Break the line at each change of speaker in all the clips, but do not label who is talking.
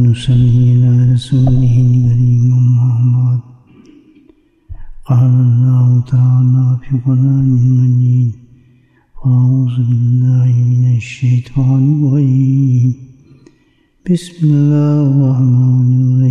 ونصلي على رسوله الكريم أما بعد قال الله تعالى في القرآن المجيد أعوذ بالله من الشيطان الرجيم بسم الله الرحمن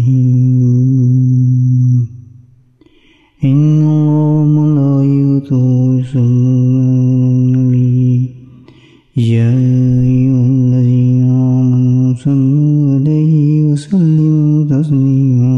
الرحيم إن الله وملائكته يصلون على النبي يا أيها الذين آمنوا صلوا عليه وسلموا تسليما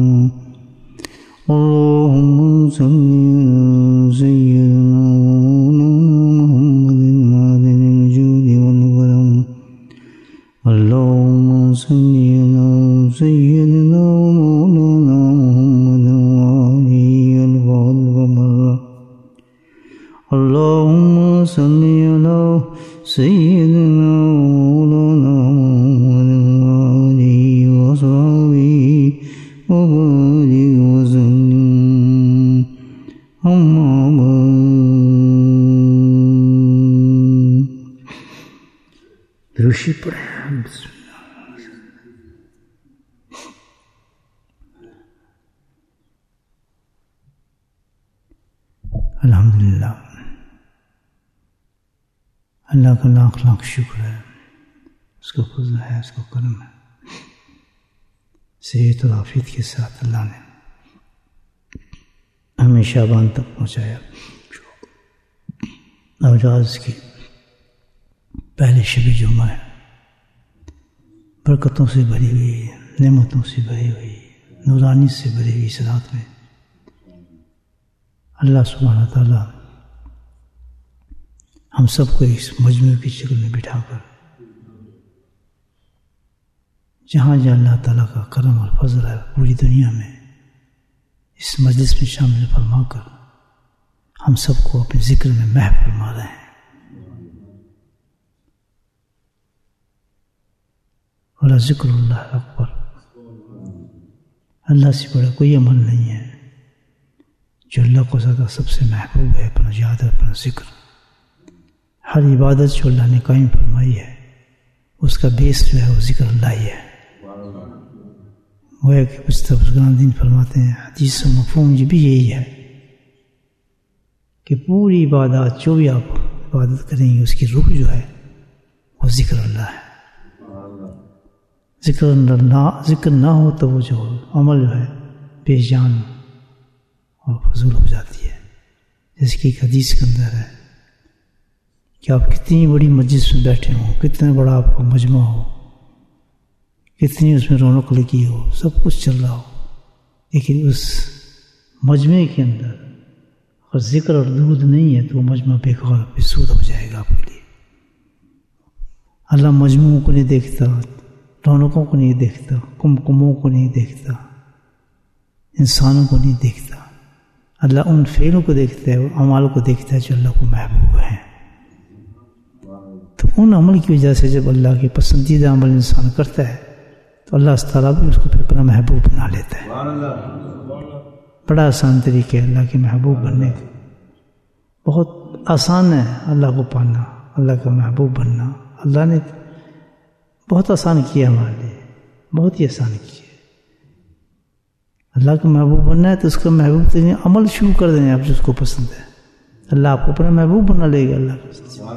اللهم صل على سيدنا ومولانا محمد معدن الجود والكرم اللهم صل على سيدنا ومولانا محمد وآله الفضل والبر اللهم صل على سيدنا ومولانا محمد وآله وصحبه وبارك وسلم أما بعد درشی پڑھیں الحمدللہ اللہ کا لاکھ لاکھ شکر ہے، اس کا فضل ہے، اس کا کرم ہے، صحت و عافیت کے ساتھ اللہ نے ہمیں شعبان تک پہنچایا۔ نوروز کی پہلے شب جمعہ ہے، برکتوں سے بھری ہوئی، نعمتوں سے بھری ہوئی، نورانی سے بھری ہوئی اس رات میں اللہ سبحانہ تعالیٰ ہم سب کو اس مجموعے کی شکل میں بٹھا کر جہاں جہاں اللہ تعالیٰ کا کرم اور فضل ہے پوری دنیا میں اس مجلس میں شامل فرما کر ہم سب کو اپنے ذکر میں محو فرما رہے ہیں۔ اور ذکر اللہ اکبر، اللہ سے بڑا کوئی عمل نہیں ہے جو اللہ کو زیادہ سب سے محبوب ہے، اپنا یاد ہے، اپنا ذکر۔ ہر عبادت جو اللہ نے قائم فرمائی ہے اس کا بیس جو ہے وہ ذکر اللہ ہی ہے۔ وہ ہے کہ بزرگان دین فرماتے ہیں، حدیث و مفہوم یہ بھی یہی ہے کہ پوری عبادات جو بھی آپ عبادت کریں گے اس کی روح جو ہے وہ ذکر اللہ ہے۔ ذکر نہ ہو تو وہ جو عمل جو ہے بے جان اور فضول ہو جاتی ہے۔ جیسے کہ ایک حدیث کے اندر ہے کہ آپ کتنی بڑی مجلس میں بیٹھے ہوں، کتنا بڑا آپ کا مجمع ہو، کتنی اس میں رونق لگی ہو، سب کچھ چل رہا ہو، لیکن اس مجمع کے اندر اگر ذکر اور درود نہیں ہے تو وہ مجمع بیکار بسود ہو جائے گا آپ کے لیے۔ اللہ مجموعوں کو نہیں دیکھتا، رونقوں کو نہیں دیکھتا، کمکموں کو نہیں دیکھتا، انسانوں کو نہیں دیکھتا، اللہ ان فعلوں کو دیکھتا ہے، اعمال کو دیکھتا ہے جو اللہ کو محبوب ہیں۔ تو ان عمل کی وجہ سے جب اللہ کے پسندیدہ عمل انسان کرتا ہے تو اللہ تعالیٰ بھی اس کو پھر اپنا محبوب بنا لیتا ہے۔ بڑا آسان طریقہ ہے اللہ کے محبوب بننے کا، بہت آسان ہے اللہ کو پانا، اللہ کا محبوب بننا۔ اللہ نے بہت آسان کیا ہمارے لیے، بہت ہی آسان کیا۔ اللہ کا محبوب بننا ہے تو اس کا محبوب ترین عمل شروع کر دیں آپ جس کو پسند ہے، اللہ آپ کو اپنا محبوب بنا لے گا۔ اللہ کا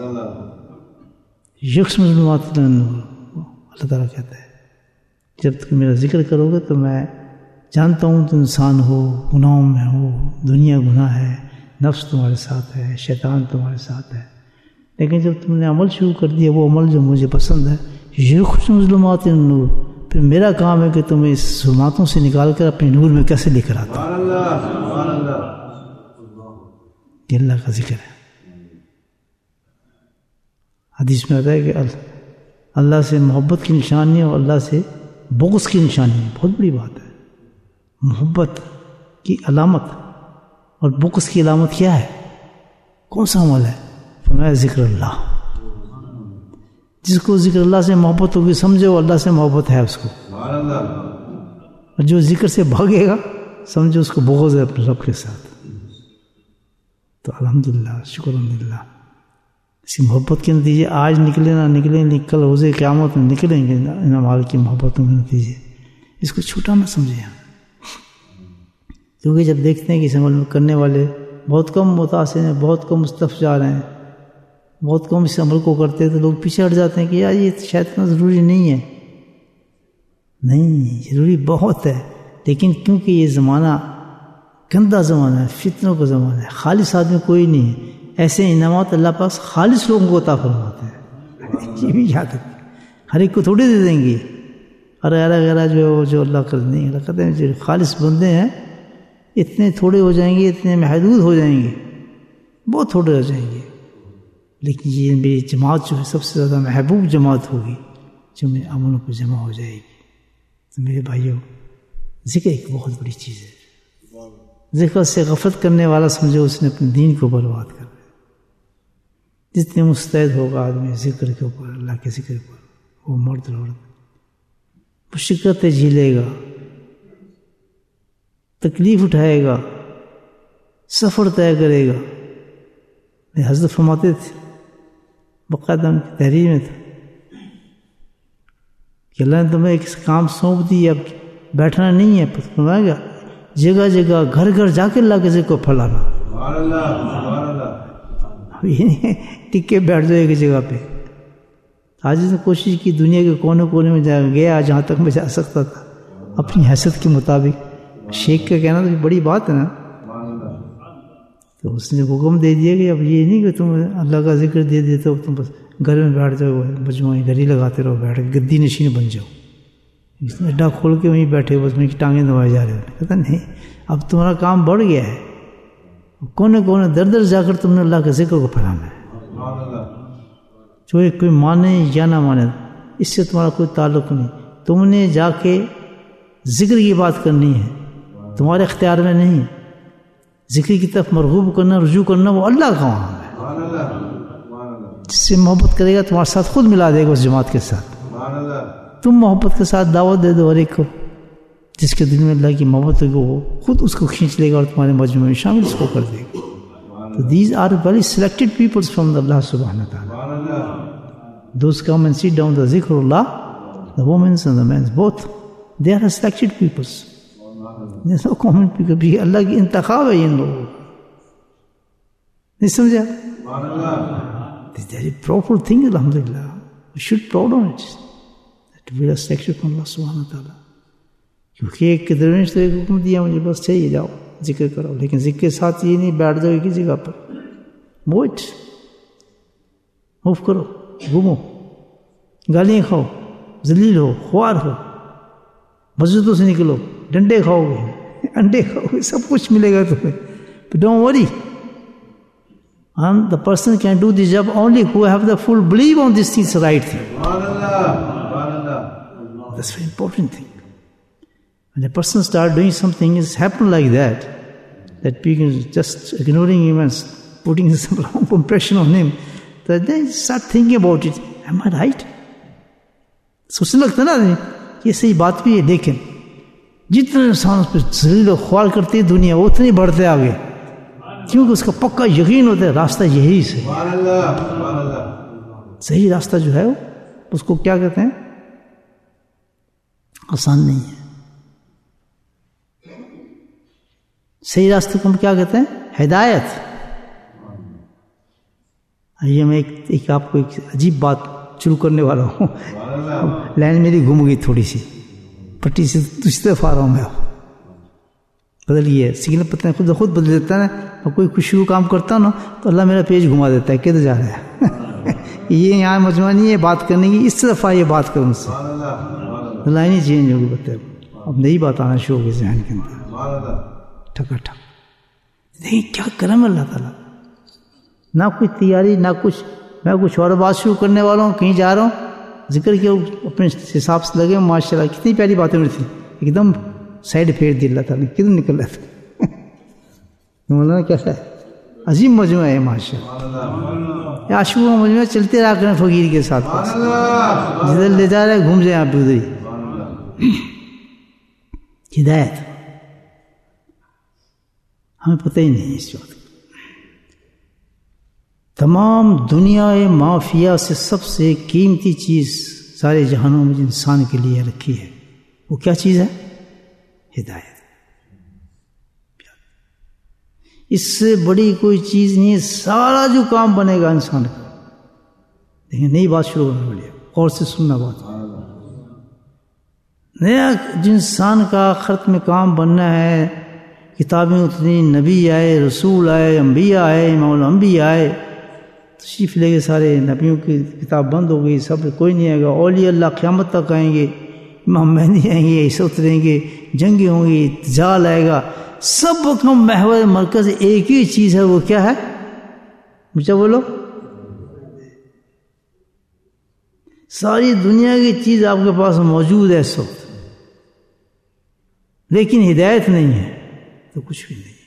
یکس ظلمات اللہ تعالیٰ کہتا ہے جب تک میرا ذکر کرو گے تو میں جانتا ہوں تو انسان ہو، گناہوں میں ہو، دنیا گناہ ہے، نفس تمہارے ساتھ ہے، شیطان تمہارے ساتھ ہے، لیکن جب تم نے عمل شروع کر دیا وہ عمل جو مجھے پسند ہے، یکس ظلمات النور، پھر میرا کام ہے کہ تمہیں اس ظلماتوں سے نکال کر اپنے نور میں کیسے لے کر آتا ہوں۔ یہ اللہ کا ذکر ہے۔ حدیث میں آتا ہے کہ اللہ سے محبت کی نشانی اور اللہ سے بغض کی نشانی بہت بڑی بات ہے۔ محبت کی علامت اور بغض کی علامت کیا ہے؟ کون سا عمل ہے؟ فرمایا ذکر اللہ۔ جس کو ذکر اللہ سے محبت ہوگی سمجھو اللہ سے محبت ہے اس کو، اور جو ذکر سے بھاگے گا سمجھو اس کو بغض ہے اپنے رب کے ساتھ۔ تو الحمدللہ، شکر الحمدللہ، اسی محبت کے نتیجے آج نکلے نہ نکلیں، کل روز قیامت میں نکلیں گے ان اعمال کی محبتوں کے نتیجے۔ اس کو چھوٹا نہ سمجھیں ہم، کیونکہ جب دیکھتے ہیں کہ اس عمل کرنے والے بہت کم متاثر ہیں، بہت کم مستفید جا رہے ہیں، بہت کم اس عمل کو کرتے ہیں، تو لوگ پیچھے ہٹ جاتے ہیں کہ یار یہ شاید اتنا ضروری نہیں ہے. نہیں، ضروری بہت ہے، لیکن کیونکہ یہ زمانہ گندا زمانہ ہے، فتنوں کا زمانہ ہے، خالص آدمی کوئی نہیں ہے. ایسے انعامات اللہ پاس خالص لوگوں کو عطا فرماتے ہیں. یہ بھی یاد رکھیں، ہر ایک کو تھوڑی دے دیں گے. ارے جو اللہ کر نہیں، اللہ کہتے ہیں جو خالص بندے ہیں اتنے تھوڑے ہو جائیں گے، اتنے محدود ہو جائیں گے، بہت تھوڑے ہو جائیں گے. لیکن یہ میری جماعت جو ہے سب سے زیادہ محبوب جماعت ہوگی جو میرے عملوں پہ جمع ہو جائے گی. تو میرے بھائیوں، ذکر ایک بہت بڑی چیز ہے. ذکر سے غفلت کرنے والا سمجھو اس نے اپنے دین کو برباد کر دیا. جتنے مستعد ہوگا آدمی ذکر کے اوپر، اللہ کے ذکر پر، وہ مرد عورت مشقتیں جھیلے گا، تکلیف اٹھائے گا، سفر طے کرے گا. حضرت فرماتے تھے، باقاعدہ ان کی تحریر میں تھا کہ اللہ نے تمہیں ایک کام سونپ دی، اب بیٹھنا نہیں ہے، فرمایا گا جگہ جگہ گھر گھر جا کے اللہ کے ذکر کو پھیلانا. اب یہ نہیں ٹکے بیٹھ جائے ایک جگہ پہ. آج نے کوشش کی دنیا کے کونے کونے میں گیا جہاں تک میں جا سکتا تھا اپنی حیثیت کے مطابق. شیخ کا کہنا تو بڑی بات ہے نا. تو اس نے حکم دے دیا کہ اب یہ نہیں کہ تم اللہ کا ذکر دے دیتے ہو تم بس گھر میں بیٹھ جاؤ، مجموعی گھڑی لگاتے رہو، بیٹھ کے گدی نشین بن جاؤ. اس نے اڈا کھول کے وہیں بیٹھے بس میں ٹانگیں دبائے جا رہے ہیں. کہتا نہیں، اب تمہارا کام بڑھ گیا ہے، کونے کونے در در جا کر تم نے اللہ کے ذکر کو پھیلانا ہے. جو کوئی مانے یا نہ مانے اس سے تمہارا کوئی تعلق نہیں. تم نے جا کے ذکر کی بات کرنی ہے، تمہارے اختیار میں نہیں. ذکر کی طرف مرغوب کرنا، رجوع کرنا وہ اللہ کا کام ہے. جس سے محبت کرے گا تمہارے ساتھ خود ملا دے گا اس جماعت کے ساتھ. تم محبت کے ساتھ دعوت دے دو ہر ایک کو، جس کے دل میں اللہ کی محبت ہوگی وہ خود اس کو کھینچ لے گا اور تمہارے مجموعے میں شامل اس کو کر دے گا. تو these are very selected peoples from Allah subhanahu wa ta'ala. Those come and sit down the zikrullah, the women and the men both, they are selected peoples. There's no common people. اللہ کی انتخاب ہے ان لوگوں. نہیں سمجھا؟ This is a very proper thing, alhamdulillah. We should be proud on it. That we are selected from Allah subhanahu wa ta'ala. کیونکہ ایک درویش تو ایک حکم دیا مجھے بس چاہیے جاؤ ذکر کرو، لیکن ذکر کے ساتھ یہ نہیں بیٹھ جاؤ ایک ہی جگہ پر. موو کرو، گھومو، گالیاں کھاؤ، ذلیل ہو، خوار ہو، مسجدوں سے نکلو، ڈنڈے کھاؤ گے، انڈے کھاؤ گے، سب کچھ ملے گا تمہیں. But don't worry. And the person can do this job only who have the full belief on this thing is the right thing. That's very important thing. When a person starts doing something, it's happened like that people just ignoring him and putting some wrong impression on him, that they start thinking about it. Am I right? سوچنے لگتا نا یہ صحیح بات بھی ہے. لیکن جتنے انسان اس پہ ذلیل و خوار کرتے ہیں دنیا وہ اتنے بڑھتے آگے، کیونکہ اس کا پکا یقین ہوتا ہے راستہ یہی سے. صحیح راستہ جو ہے اس کو کیا کہتے ہیں؟ آسان نہیں ہے. صحیح راستے کو ہم کیا کہتے ہیں؟ ہدایت. آئیے میں ایک آپ کو ایک عجیب بات شروع کرنے والا ہوں. لائن میری گم گئی تھوڑی سی، پٹی سے دوسری طرف آ رہا ہوں میں، بدل گیا سگنل، پتہ نہیں خود بدل دیتا ہے نا. اور کوئی خوشی کام کرتا ہوں نا تو اللہ میرا پیج گھما دیتا ہے، کدھر جا رہا ہے. یہ یہاں مجموعہ نہیں ہے بات کرنے کی، اس طرف آئیے بات کروں سے، لائن ہی چینج ہوگی. بتائے اب نئی بات آنا شروع ہوگی ذہن کے اندر، ٹھکا ٹھک. دیکھیں کیا کرم اللہ تعالیٰ، نہ کوئی تیاری نہ کچھ. میں کچھ اور بات شروع کرنے والا ہوں، کہیں جا رہا ہوں، ذکر کیا اپنے حساب سے لگے. ماشاء اللہ کتنی پیاری باتیں میری تھیں، ایک دم سائڈ پھیر دی اللہ تعالیٰ نے، کدھر نکل رہا تھا. مولانا کیسا ہے، عظیم مجموعہ ہے ماشاء اللہ. عاشقوں کا مجموعہ چلتے رہا کریں فقیر کے ساتھ، جدھر لے جا رہا ہے گھوم جائیں آپ ادھر ہی. ہدایت ہمیں پتہ ہی نہیں اس وقت. تمام دنیا مافیا سے سب سے قیمتی چیز سارے جہانوں میں انسان کے لیے رکھی ہے وہ کیا چیز ہے؟ ہدایت. اس سے بڑی کوئی چیز نہیں ہے. سارا جو کام بنے گا انسان کا، دیکھیں نئی بات شروع ہونے والی ہے، غور سے سننا بات. نیا جو انسان کا آخرت میں کام بننا ہے، کتابیں اتنی، نبی آئے، رسول آئے، انبیاء آئے، امام الانبیاء آئے، تشریف لے گئے سارے، نبیوں کی کتاب بند ہو گئی، سب کوئی نہیں آئے گا. اولیاء اللہ قیامت تک آئیں گے، امام مہدی آئیں گے، عیسیٰ اتریں گے، جنگیں ہوں گی، دجال آئے گا. سب کا محور مرکز ایک ہی چیز ہے، وہ کیا ہے؟ مجھے بولو. ساری دنیا کی چیز آپ کے پاس موجود ہے اس وقت، لیکن ہدایت نہیں ہے تو کچھ بھی نہیں ہے.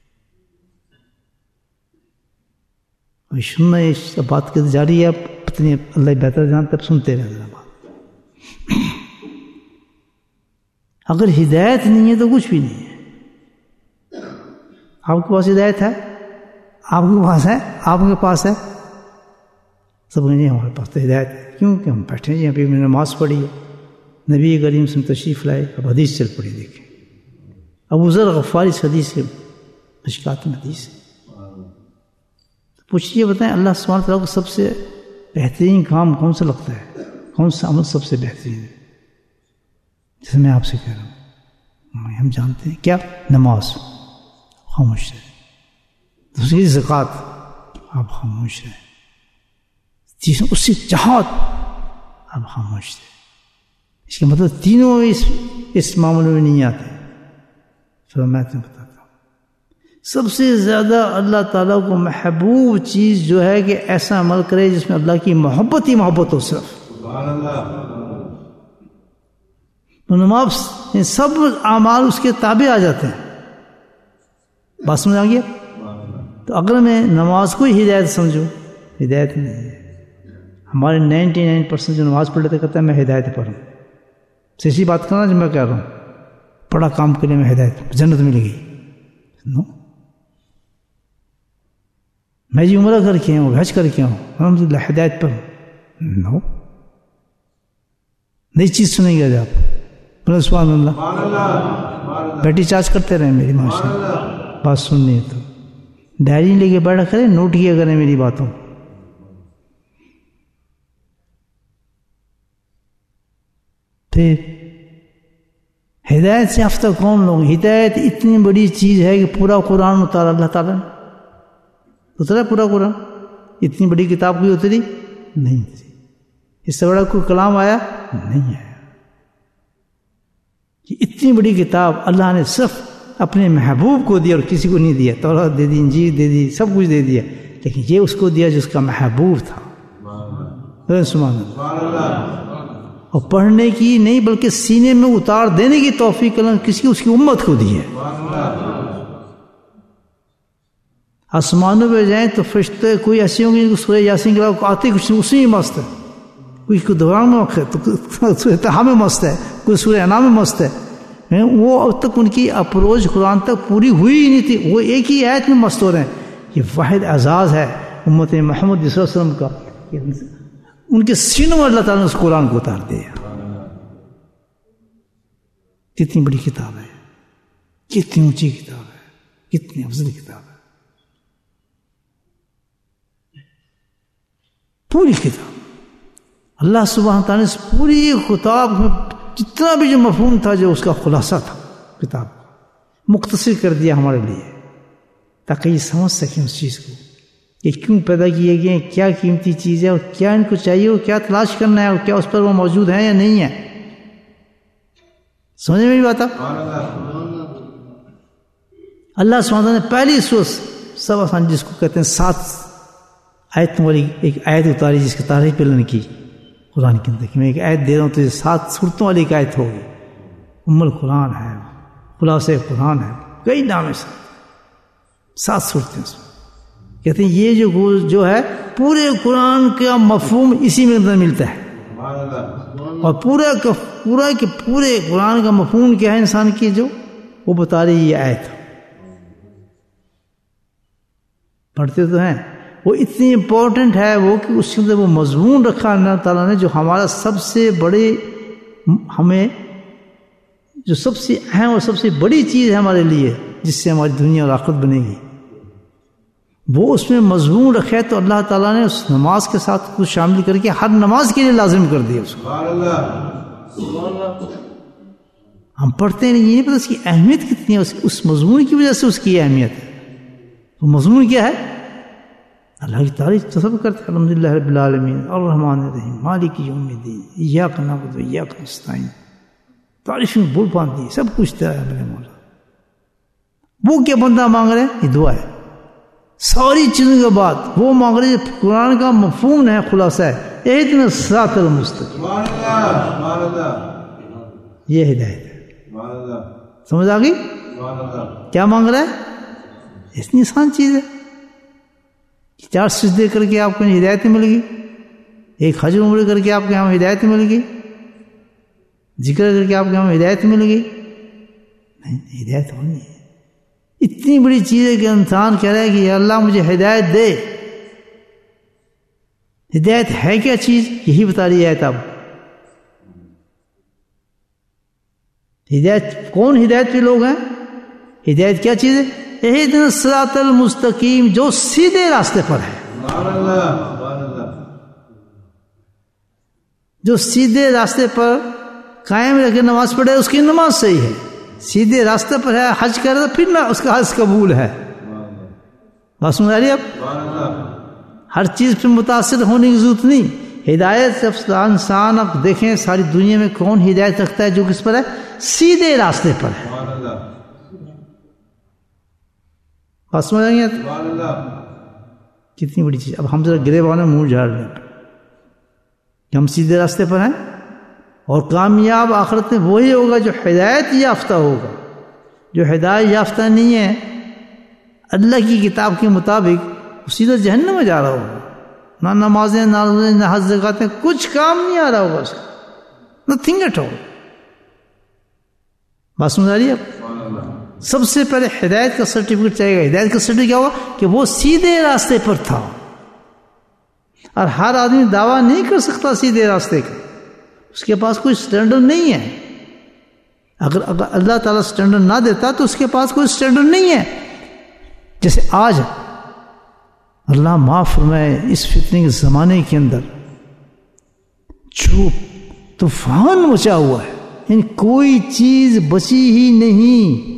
اور سننا اس بات کی جاری ہے، پتنی اللہ بہتر جانتے، اب سنتے رہے بات. اگر ہدایت نہیں ہے تو کچھ بھی نہیں ہے. آپ کے پاس ہدایت ہے؟ آپ کے پاس ہے؟ آپ کے پاس ہے؟ سب نہیں ہمارے پاس تو ہدایت ہے. کیوں کہ ہم بیٹھے ہیں ابھی میں نے نماز پڑھی ہے، نبی کریم سے تشریف لائے، اب حدیث چل پڑی. دیکھیں ابو ذر غفاری اس حدیث سے مشکات میں حدیث ہے. پوچھیے بتائیں اللہ سبحانہ تعالیٰ کو سب سے بہترین کام کون سا لگتا ہے؟ کون سا عمل سب سے بہترین ہے؟ جیسے میں آپ سے کہہ رہا ہوں، ہم جانتے ہیں کیا؟ نماز. خاموش رہے. دوسری زکوٰۃ، آپ خاموش رہے. تیسرا اس سے جہاد، آپ خاموش رہے. اس کا مطلب تینوں اس معاملے میں نہیں آتے. پھر میں تمہیں بتاتا ہوں سب سے زیادہ اللہ تعالیٰ کو محبوب چیز جو ہے کہ ایسا عمل کرے جس میں اللہ کی محبت ہی محبت ہو. صرف سبحان اللہ. نماز سب اعمال اس کے تابع آ جاتے ہیں. بات سمجھ آ گیا؟ تو اگر میں نماز کو ہی ہدایت سمجھوں، ہدایت نہیں ہے. ہمارے 99% جو نماز پڑھ لیتے کہتے ہیں میں ہدایت پڑھوں. ایسی بات کرنا جو میں کہہ رہا ہوں، بڑا کام کے لیے میں ہدایت جنت ملے گی. نو، میں جی عمرہ کر کے ہوں، حج کر کے ہوں، الحمدللہ ہدایت پر ہوں. نو، نئی چیز سنیں گے آپ. بولے سبحان اللہ. بیٹی چارج کرتے رہے میری ماشاء اللہ. بات سننی ہے تو ڈائری لے کے بیٹھا کریں، نوٹ کیا کریں میری باتوں. پھر ہدایت سے یافتہ کون لوگ؟ ہدایت اتنی بڑی چیز ہے کہ پورا قرآن اتارا اللہ تعالیٰ نے. اترا پورا قرآن. اتنی بڑی کتاب کوئی اتری نہیں اتری. اس سے بڑا کوئی کلام آیا نہیں آیا. اتنی بڑی کتاب اللہ نے صرف اپنے محبوب کو دیا اور کسی کو نہیں دیا. تورات دے دی، انجیل دے دی، سب کچھ دے دیا، لیکن یہ اس کو دیا جس کا محبوب تھا. سبحان اللہ. اور پڑھنے کی نہیں بلکہ سینے میں اتار دینے کی توفیق اللہ کسی کی اس کی امت کو دی ہے. آسمانوں پہ جائیں تو فرشتے کوئی ایسے ہوں گے سورہ یاسین کے علاوہ آتے کچھ اسی میں مست ہے. کوئی دوران میں وقت ہے تو سورہ طٰہٰ میں مست ہے، کوئی سورہ انعام میں مست ہے. وہ اب تک ان کی اپروچ قرآن تک پوری ہوئی ہی نہیں تھی، وہ ایک ہی آیت میں مست ہو رہے ہیں. یہ واحد اعزاز ہے امت محمد صلی اللہ علیہ وسلم کا. ان کے سینوں میں اللہ تعالیٰ نے اس قرآن کو اتار دیا. کتنی بڑی کتاب ہے، کتنی اونچی کتاب ہے، کتنی افضل کتاب ہے. پوری کتاب اللہ سبحانہ تعالیٰ نے اس پوری کتاب میں جتنا بھی جو مفہوم تھا، جو اس کا خلاصہ تھا، کتاب مختصر کر دیا ہمارے لیے، تاکہ یہ سمجھ سکیں اس چیز کو کہ کیوں پیدا کیے گئے ہیں، کیا قیمتی چیز ہے اور کیا ان کو چاہیے اور کیا تلاش کرنا ہے اور کیا اس پر وہ موجود ہے یا نہیں ہے. سمجھ میں بھی بات ہے. اللہ سبحانہ نے پہلی سورت سب آسان جس کو کہتے ہیں 7 آیتوں والی ایک آیت اتاری جس کی تعریف پہلے نے کی قرآن کے اندر کہ میں ایک آیت دے رہا ہوں تو یہ 7 سورتوں والی ایک آیت ہوگی. ام القرآن ہے، خلاصہ قرآن ہے، کئی نام ہے. 7 سورتیں کہتے ہیں یہ جو ہے پورے قرآن کا مفہوم اسی میں اندر ملتا ہے. اور پورے قرآن کا مفہوم کیا ہے انسان کی جو وہ بتا رہی یہ آیت. پڑھتے تو ہیں وہ اتنی امپورٹنٹ ہے وہ کہ اس کے اندر وہ مضمون رکھا اللہ تعالیٰ نے جو ہمارا سب سے بڑے ہمیں جو سب سے اہم اور سب سے بڑی چیز ہے ہمارے لیے، جس سے ہماری دنیا اور آخرت بنے گی، وہ اس میں مضمون رکھے تو اللہ تعالیٰ نے اس نماز کے ساتھ کچھ شامل کر کے ہر نماز کے لیے لازم کر دیا اس کو۔ ہم پڑھتے نہیں، یہ نہیں پتہ اس کی اہمیت کتنی ہے، اس مضمون کی وجہ سے اس کی اہمیت ہے۔ وہ مضمون کیا ہے؟ اللہ کی تعریف تصور کرتے ہیں، الحمدللہ رب العالمین الرحمن الرحیم مالک یوم الدین ایاک نعبد و ایاک نستعین، تعریف میں بول باندھ دی، سب کچھ تیرا ہے میرے مولا۔ وہ کیا بندہ مانگ رہے ہیں؟ یہ دعا ہے، ساری چیزوں کے بعد وہ مانگ رہے ہیں۔ قرآن کا مفہوم ہے، خلاصہ ہے اہدنا الصراط المستقیم، یہ ہدایت ہے۔ سمجھ آ گئی کیا مانگ رہا ہے؟ اتنی آسان چیز ہے، 4 سجدے کر کے آپ کو ہدایت مل گئی، ایک حج عمرہ کر کے آپ کے ہم ہدایت مل گئی، ذکر کر کے آپ کے ہم ہدایت مل گئی۔ نہیں، ہدایت ہونی ہے، اتنی بڑی چیز ہے کہ انسان کہہ رہا ہے کہ یا اللہ مجھے ہدایت دے۔ ہدایت ہے کیا چیز؟ یہی بتا رہی ہے اب۔ ہدایت کون ہدایت پہ لوگ ہیں؟ ہدایت کیا چیز ہے؟ اہدنا الصراط المستقیم، جو سیدھے راستے پر ہے، جو سیدھے راستے پر قائم رہ کے نماز پڑھے اس کی نماز صحیح ہے، سیدھے راستے پر ہے، حج کرے تو پھر نہ اس کا حج قبول ہے۔ بات سمجھ آ رہی ہے اب؟ ہر چیز پہ متاثر ہونے کی ضرورت نہیں۔ ہدایت انسان اب دیکھیں ساری دنیا میں کون ہدایت رکھتا ہے؟ جو کس پر ہے؟ سیدھے راستے پر ہے۔ بات سمجھ آئیں گے؟ کتنی بڑی چیز۔ اب ہم ذرا گریبان میں منہ جھاڑ لیں کہ ہم سیدھے راستے پر ہیں، اور کامیاب آخرت میں وہی ہوگا جو ہدایت یافتہ ہوگا۔ جو ہدایت یافتہ نہیں ہے اللہ کی کتاب کے مطابق، وہ سیدھا جہنم میں جا رہا ہوگا، نہ نمازیں نہ روزے نہ حج زکاتیں، کچھ کام نہیں آ رہا ہوگا اس کا، نتھنگ ایٹ آل۔ بات سمجھ آ رہی ہے؟ سب سے پہلے ہدایت کا سرٹیفکیٹ چاہیے گا۔ ہدایت کا سرٹیفکیٹ کیا ہوا؟ کہ وہ سیدھے راستے پر تھا، اور ہر آدمی دعویٰ نہیں کر سکتا سیدھے راستے کا، اس کے پاس کوئی سٹینڈرڈ نہیں ہے۔ اگر اللہ تعالیٰ سٹینڈرڈ نہ دیتا تو اس کے پاس کوئی سٹینڈرڈ نہیں ہے۔ جیسے آج اللہ معاف فرمائے اس فتنے کے زمانے کے اندر جو طوفان مچا ہوا ہے، یعنی کوئی چیز بچی ہی نہیں،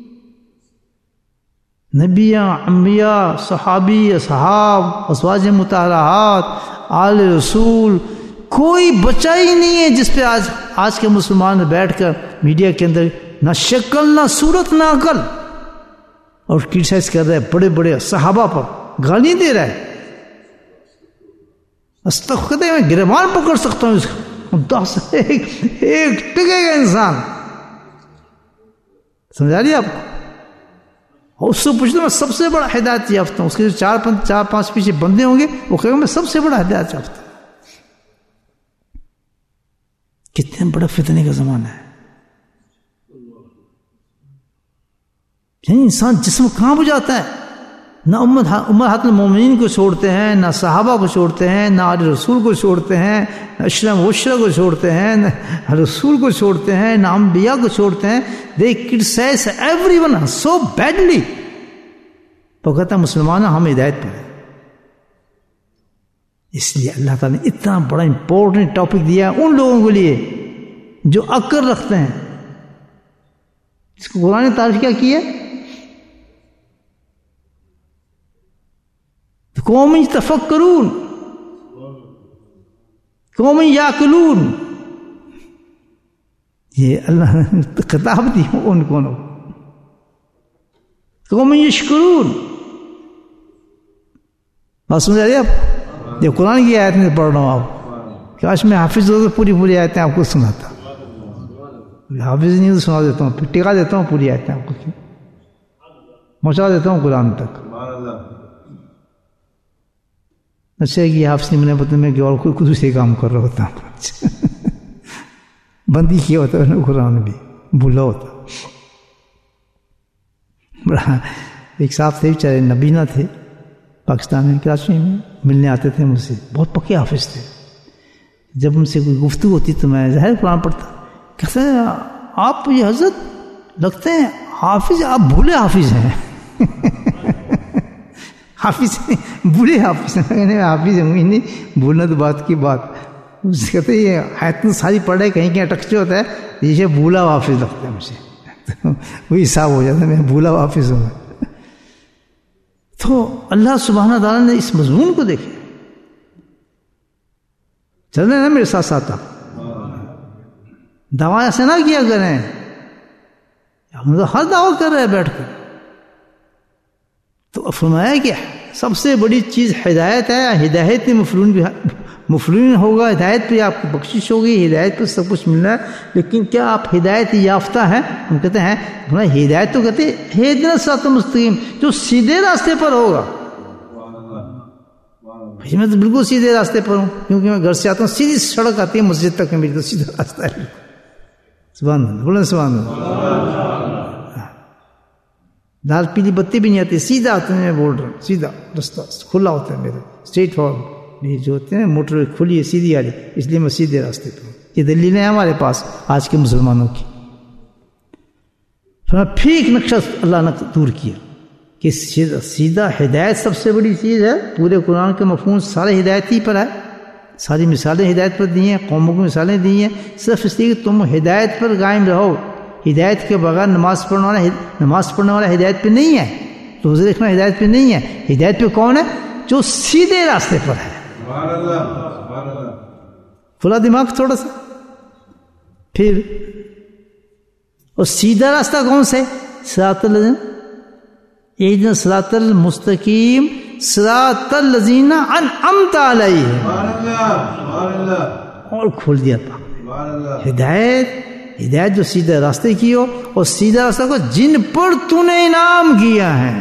نبیاں، انبیاء، صحابی، اصحاب، ازواج مطہرات، آل رسول، کوئی بچا ہی نہیں ہے جس پہ آج کے مسلمان بیٹھ کر میڈیا کے اندر نہ شکل نہ صورت نہ عقل، اور کرٹیسائز کر رہے ہیں بڑے بڑے صحابہ پر، گالی دے رہا ہے۔ استغفر میں گریبان پکڑ سکتا ہوں اس کا، ایک ٹکے گا انسان۔ سمجھا رہی آپ کو؟ اور اس سے پوچھنا میں سب سے بڑا ہدایت یافتہ ہوں، اس کے جو 4-5 پیچھے بندے ہوں گے وہ کہیں گے میں سب سے بڑا ہدایت یافتہ ہوں۔ کتنے بڑا فتنے کا زمانہ ہے، یعنی انسان جسم کہاں بجاتا ہے؟ نہ امہات المومنین کو چھوڑتے ہیں، نہ صحابہ کو چھوڑتے ہیں، نہ آل رسول کو چھوڑتے ہیں، نہ اشرا مبشرہ کو چھوڑتے ہیں، نہ رسول کو چھوڑتے ہیں، نہ انبیاء کو چھوڑتے ہیں۔ they criticize everyone so badly۔ تو کہتا ہے مسلمان ہم ہدایت پر ہیں۔ اس لیے اللہ تعالیٰ نے اتنا بڑا امپورٹنٹ ٹاپک دیا ہے ان لوگوں کے لیے جو عقل رکھتے ہیں۔ اس کو قرآن نے تعریف کیا کی ہے؟ قوم یتفکرون، قوم یاکلون، یہ اللہ نے خطاب دی ان کو، قوم یشکرون۔ بات سمجھ آ رہی ہے آپ؟ یہ قرآن کی آیت میں پڑھ رہا ہوں آپ، کاش میں حافظ ہو تو پوری آیتیں آپ کو سناتا، حافظ نہیں تو سنا دیتا ہوں، پھر ٹکا دیتا ہوں پوری آیتیں آپ کو، پہنچا دیتا ہوں قرآن تک۔ اچھا کہ حافظ نے میں بتا میں کہ اور کوئی دوسرے کام کر رہا ہوتا ہوں، بندی کیا ہوتا ہے قرآن بھی بھولا ہوتا۔ بڑا ایک صاحب تھے بیچارے، نبینا تھے، پاکستان میں کراچی میں ملنے آتے تھے مجھ سے، بہت پکے حافظ تھے۔ جب ان سے کوئی گفتگو ہوتی تو میں ظاہر قرآن پڑھتا، کہتے ہیں آپ یہ حضرت لگتے ہیں حافظ، آپ بھولے حافظ ہیں. حافظ بوڑھے حافظ ہیں. حافظ ہوں نہیں، بھولنا تو بات کی بات. کہتے یہ آیت ساری پڑھے کہیں کہیں اٹکچے ہوتا ہے، یہ بھولا حافظ لگتا ہے مجھے. وہی حساب ہو جاتا ہے میں بھولا حافظ ہوں. تو اللہ سبحانہ تعالیٰ نے اس مضمون کو دیکھے. چل رہے نا میرے ساتھ ساتھ؟ آپ دعویٰ ایسے نہ کیا کریں، ہم تو ہر دعویٰ کر رہے ہیں بیٹھ کر. تو فرمایا کہ سب سے بڑی چیز ہدایت ہے. ہدایت مفلون ہوگا، ہدایت پہ آپ کو بخشش ہوگی، ہدایت پہ سب کچھ مل رہا ہے. لیکن کیا آپ ہدایت یافتہ ہیں؟ ہم کہتے ہیں ہدایت تو کہتے ہیں ہدنا الصراط المستقیم، جو سیدھے راستے پر ہوگا. میں تو بالکل سیدھے راستے پر ہوں، کیونکہ میں گھر سے آتا ہوں، سیدھی سڑک آتی ہے مسجد تک، میری تو سیدھا راستہ ہے. سبحان اللہ، بولیں سبحان اللہ. لال پیلی بتی بھی نہیں آتی، سیدھا آتے ہیں. میں بول رہا ہوں سیدھا راستہ کھلا ہوتا ہے میرا، اسٹریٹ فارورڈ. نہیں جو ہوتے ہیں موٹر وے کھلی ہے سیدھی آ رہی، اس لیے میں سیدھے راستے پہ ہوں. یہ دلیلیں ہیں ہمارے پاس آج کے مسلمانوں کی. پھر ایک نقشہ اللہ نے دور کیا کہ سیدھا ہدایت سب سے بڑی چیز ہے. پورے قرآن کے مفہوم سارے ہدایت ہی پر ہے، ساری مثالیں ہدایت پر دی ہیں، قوموں کو مثالیں دی ہیں، صرف اس لیے کہ تم ہدایت پر قائم رہو. ہدایت کے بغیر نماز پڑھنے والا ہدایت پہ نہیں ہے، روزے رکھنا ہدایت پہ نہیں ہے. ہدایت پہ کون ہے؟ جو سیدھے راستے پر ہے. کھلا دماغ تھوڑا سا. پھر اور سیدھا راستہ کون سا ہے؟ صراط الذین اہدنا الصراط المستقیم صراط الذین انعمت علیہم. اور کھول دیا پاک. ہدایت جو سیدھے راستے کی ہو، اور سیدھا راستہ کو جن پر تو نے انعام کیا ہے،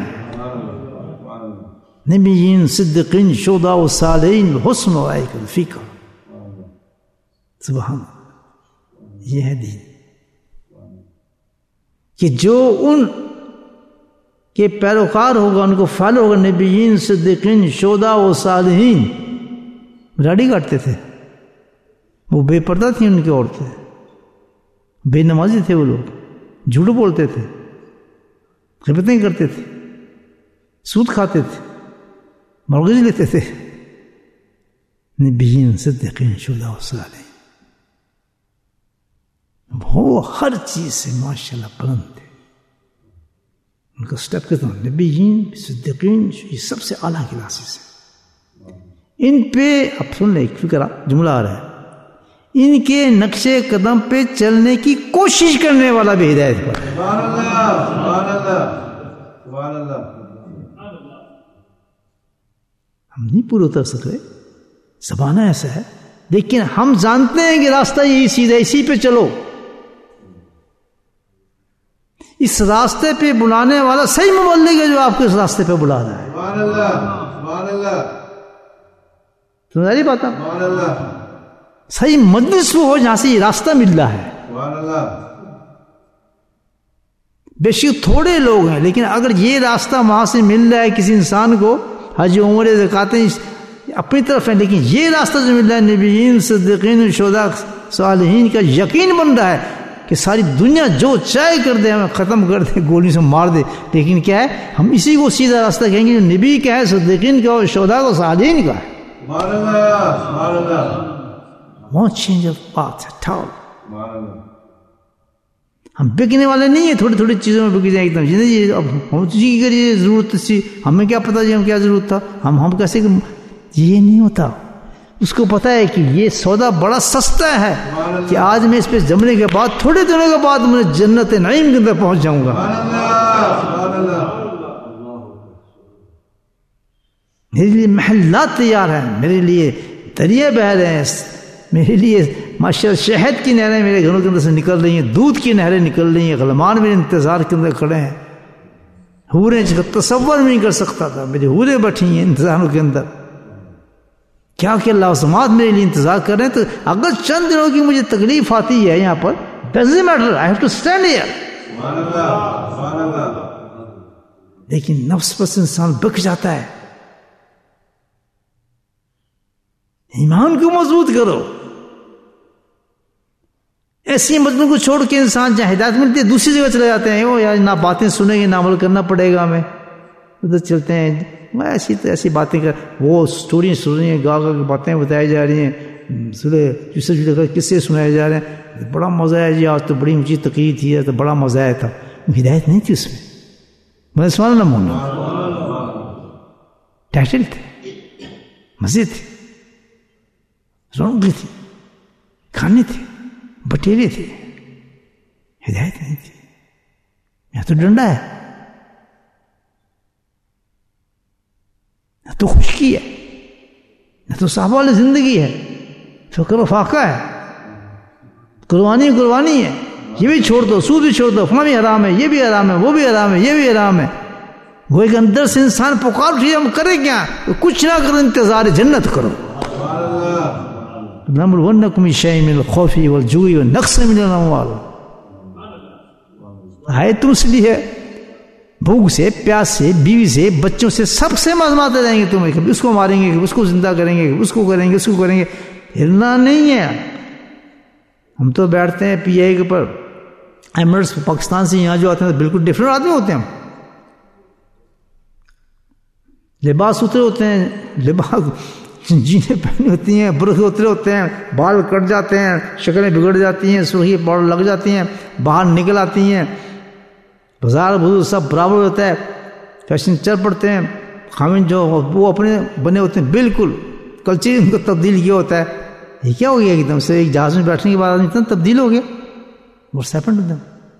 نبیین صدیقین شہداء و صالحین حسن اولئک رفیقا. سبحان اللہ. یہ ہے دین کہ جو ان کے پیروکار ہوگا، ان کو فالو ہوگا. نبیین صدیقین شہداء و صالحین. داڑھی کاٹتے تھے وہ، بے پردہ تھیں ان کی عورتیں، بے نمازی تھے وہ لوگ، جھوٹ بولتے تھے، غیبتیں کرتے تھے، سود کھاتے تھے، مرغی لیتے تھے. نبیین صدیقین شہداء و صالحین، وہ ہر چیز سے ماشاءاللہ بلند تھے. ان کا سٹیپ کہتا ہوں نبیین صدیقین، یہ سب سے اعلیٰ کلاسز ہے. ان پہ اب سن لیں ایک فکرہ جملہ آ رہا ہے، ان کے نقشے قدم پہ چلنے کی کوشش کرنے والا بھی ہدایت پر. سبحان اللہ، سبحان اللہ، سبحان اللہ. ہم نہیں پورے اتر سکتے، زمانہ ایسا ہے، لیکن ہم جانتے ہیں کہ راستہ یہی سیدھا، اسی پہ چلو. اس راستے پہ بلانے والا صحیح مبلغ ہے جو آپ کو اس راستے پہ بلا رہا ہے. سبحان اللہ، سبحان اللہ. تمہاری بات ہے. سبحان اللہ. صحیح مجلس وہ ہو جہاں سے یہ راستہ مل رہا ہے. سبحان اللہ. بے شک تھوڑے لوگ ہیں، لیکن اگر یہ راستہ وہاں سے مل رہا ہے کسی انسان کو، حج عمرے زکاتیں اپنی طرف ہیں، لیکن یہ راستہ جو مل رہا ہے نبیین صدیقین شہداء صالحین کا، یقین بن رہا ہے کہ ساری دنیا جو چاہے کر دے، ہمیں ختم کر دے، گولی سے مار دے، لیکن کیا ہے ہم اسی کو سیدھا راستہ کہیں گے جو نبی کا ہے، صدیقین کا اور شہداء و صالحین کا ہے. سبحان اللہ، سبحان اللہ. won't change of path at all. ہم بکنے والے نہیں ہیں، تھوڑی تھوڑی چیزوں میں بک جائیں ایک دم. جی اب ہم جی کریے ضرورت تھی، ہمیں کیا پتا جی ہم کیا ضرورت تھا، ہم کیسے، یہ نہیں ہوتا. اس کو پتا ہے کہ یہ سودا بڑا سستا ہے کہ آج میں اس پہ جمنے کے بعد تھوڑے دنوں کے بعد میں جنت نعیم کے اندر پہنچ جاؤں گا. میرے لیے محلات تیار ہیں، میرے لیے دریا بہ رہے ہیں، میرے لیے ماشاءاللہ شہد کی نہریں میرے گھروں کے اندر سے نکل رہی ہیں، دودھ کی نہریں نکل رہی ہیں، غلمان میرے انتظار کے اندر کھڑے ہیں. حوریں جس کا تصور نہیں کر سکتا تھا، میری حوریں بیٹھی ہیں انتظاروں کے اندر. کیا کہ اللہ سماعت میرے لیے انتظار کر رہے ہیں. تو اگر چند دنوں کی مجھے تکلیف آتی ہے یہاں پر، doesn't matter, I have to stand here. لیکن نفس پر انسان بک جاتا ہے. ایمان کو مضبوط کرو. ایسی مجلسوں کو چھوڑ کے انسان جہاں ہدایت ملتی ہے دوسری جگہ چلے جاتے ہیں. وہ یار نہ باتیں سنیں گے نہ عمل کرنا پڑے گا, ہمیں ادھر چلتے ہیں. ایسی باتیں کر, وہ سٹوری سن رہی ہیں, گا کی باتیں بتائی جا رہی ہیں, کسے سنائے جا رہے ہیں. بڑا مزہ ہے جی, آج تو بڑی اونچی تقریر تھی, تو بڑا مزہ آیا تھا. ہدایت نہیں تھی اس میں, میں سوال نہ ماننا, ٹائٹل تھے, مزے تھے, رونق تھی, کھانے تھے, بٹیرے تھے. ہدایت نہیں تھی. یہاں تو ڈنڈا ہے, نہ تو خشکی ہے, نہ تو صحابہ والی زندگی ہے, فکر و فاقہ ہے, قربانی ہے. یہ بھی چھوڑ دو, سود بھی چھوڑ دو, فلاں بھی حرام ہے, یہ بھی حرام ہے, وہ بھی حرام ہے, یہ بھی حرام ہے. گوئے کہ اندر سے انسان پکار اٹھی, ہم کریں کیا؟ کچھ نہ کرو, انتظار جنت کرو. نبلونکم بشیء من الخوف والجوع والنقص من الاموال. آئے تم اس لیے بھوک سے, پیاس سے, بیوی سے, بچوں سے, سب سے مزماتے رہیں گے تمہیں. کبھی اس کو ماریں گے, کبھی اس کو زندہ کریں گے, کبھی اس کو کریں گے, اس کو کریں گے. ہلنا نہیں ہے. ہم تو بیٹھتے ہیں پی آئی کے اوپر, ایمرس پاکستان سے یہاں جو آتے ہیں بالکل ڈفرینٹ آدمی ہوتے ہیں. ہم لباس اترے ہوتے ہیں, لباس جینیں پہنی ہوتی ہیں, برقعے اترے ہوتے ہیں, بال کٹ جاتے ہیں, شکلیں بگڑ جاتی ہیں, سرخی پاؤڈر لگ جاتی ہیں, باہر نکل آتی ہیں. بازار بزرگ سب برابر ہوتا ہے, فیشن چل پڑتے ہیں. خامن جو وہ اپنے بنے ہوتے ہیں بالکل, کلچر ان کو تبدیل کیا ہوتا ہے. یہ کیا ہو گیا ایک دم سے, ایک جہاز میں بیٹھنے کے بعد آدمی اتنا تبدیل ہو گیا. What's happened with them?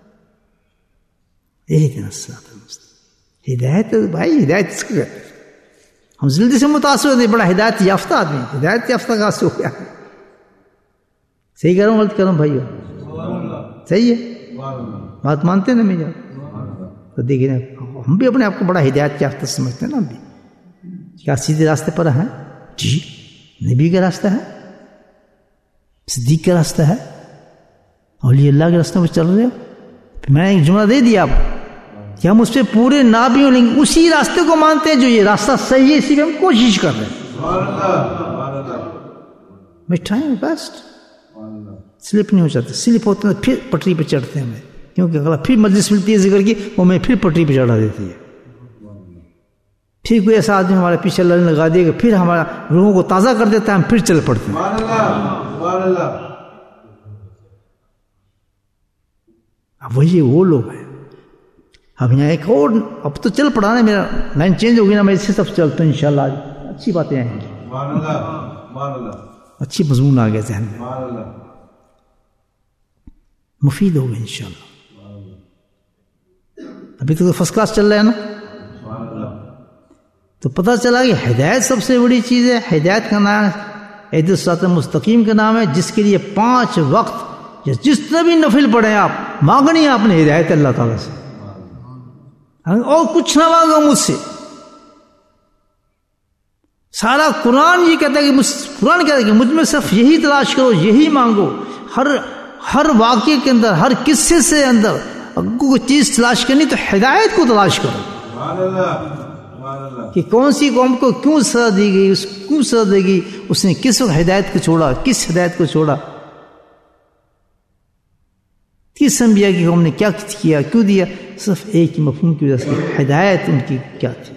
اہدنا الصراط المستقیم. ہدایت بھائی, ہدایت اس کو کہتے ہیں. ہم جلدی سے متاثر ہوتے ہیں, بڑا ہدایت یافتہ آدمی. ہدایت یافتہ کہاں سے ہو گیا؟ صحیح کر رہا ہوں غلط کر رہا ہوں بھائیو؟ صحیح ہے, بات مانتے ہیں نا میری؟ تو دیکھیں ہم بھی اپنے آپ کو بڑا ہدایت یافتہ سمجھتے ہیں نا. ہم بھی کیا سیدھے راستے پر ہیں؟ جی, نبی کا راستہ ہے, صدیق کا راستہ ہے, اولیاء اللہ کے راستے پر چل رہے ہو. میں نے ایک جملہ دے دیا آپ کہ ہم اس پہ پورے نہ بھی ہوں, لیکن اسی راستے کو مانتے ہیں جو یہ راستہ صحیح ہے, اسی پہ ہم کوشش کر رہے ہیں. مٹھائیں بیسٹ, سلپ نہیں ہو جاتے. سلپ ہوتے ہیں پھر پٹری پہ چڑھتے ہیں ہمیں, کیونکہ اگر پھر مجلس ملتی ہے ذکر کی, وہ میں پھر پٹری پہ چڑھا دیتی ہے. پھر کوئی ایسا آدمی ہمارے پیچھے لڑنے لگا دے گا, پھر ہمارا روحوں کو تازہ کر دیتا ہے, ہم پھر چل پڑتے ہیں. اب وہی وہ لوگ ہیں. اب یہاں ایک اور, اب تو چل پڑا نا, میرا لائن چینج ہوگی نا, میں اس سے سب چلتا ہوں انشاءاللہ. اچھی باتیں آئیں گی, اچھی مضمون آ گیا ذہن میں, مفید ہوگا انشاءاللہ. ابھی تو فرسٹ کلاس چل رہا ہے نا, تو پتہ چلا کہ ہدایت سب سے بڑی چیز ہے. ہدایت کا نام اہدنا الصراط المستقیم کا نام ہے, جس کے لیے 5 وقت جتنے بھی نفل پڑھیں آپ, مانگنی ہے آپ نے ہدایت اللہ تعالیٰ سے, اور کچھ نہ مانگو مجھ سے. سارا قرآن یہ کہتا ہے کہ قرآن کہتا ہے کہ مجھ میں صرف یہی تلاش کرو, یہی مانگو. ہر واقعے کے اندر, ہر قصے سے اندر کوئی چیز تلاش کرنی تو ہدایت کو تلاش کرو, کہ کون سی قوم کو کیوں سزا دی گئی, کیوں سزا دے گی, اس نے کس وقت ہدایت کو چھوڑا, کس ہدایت کو چھوڑا, کس انبیاء کی قوم نے کیا کیا, کیوں دیا. صرف ایک ہی مفہوم کی وجہ سے, ہدایت ان کی کیا تھی,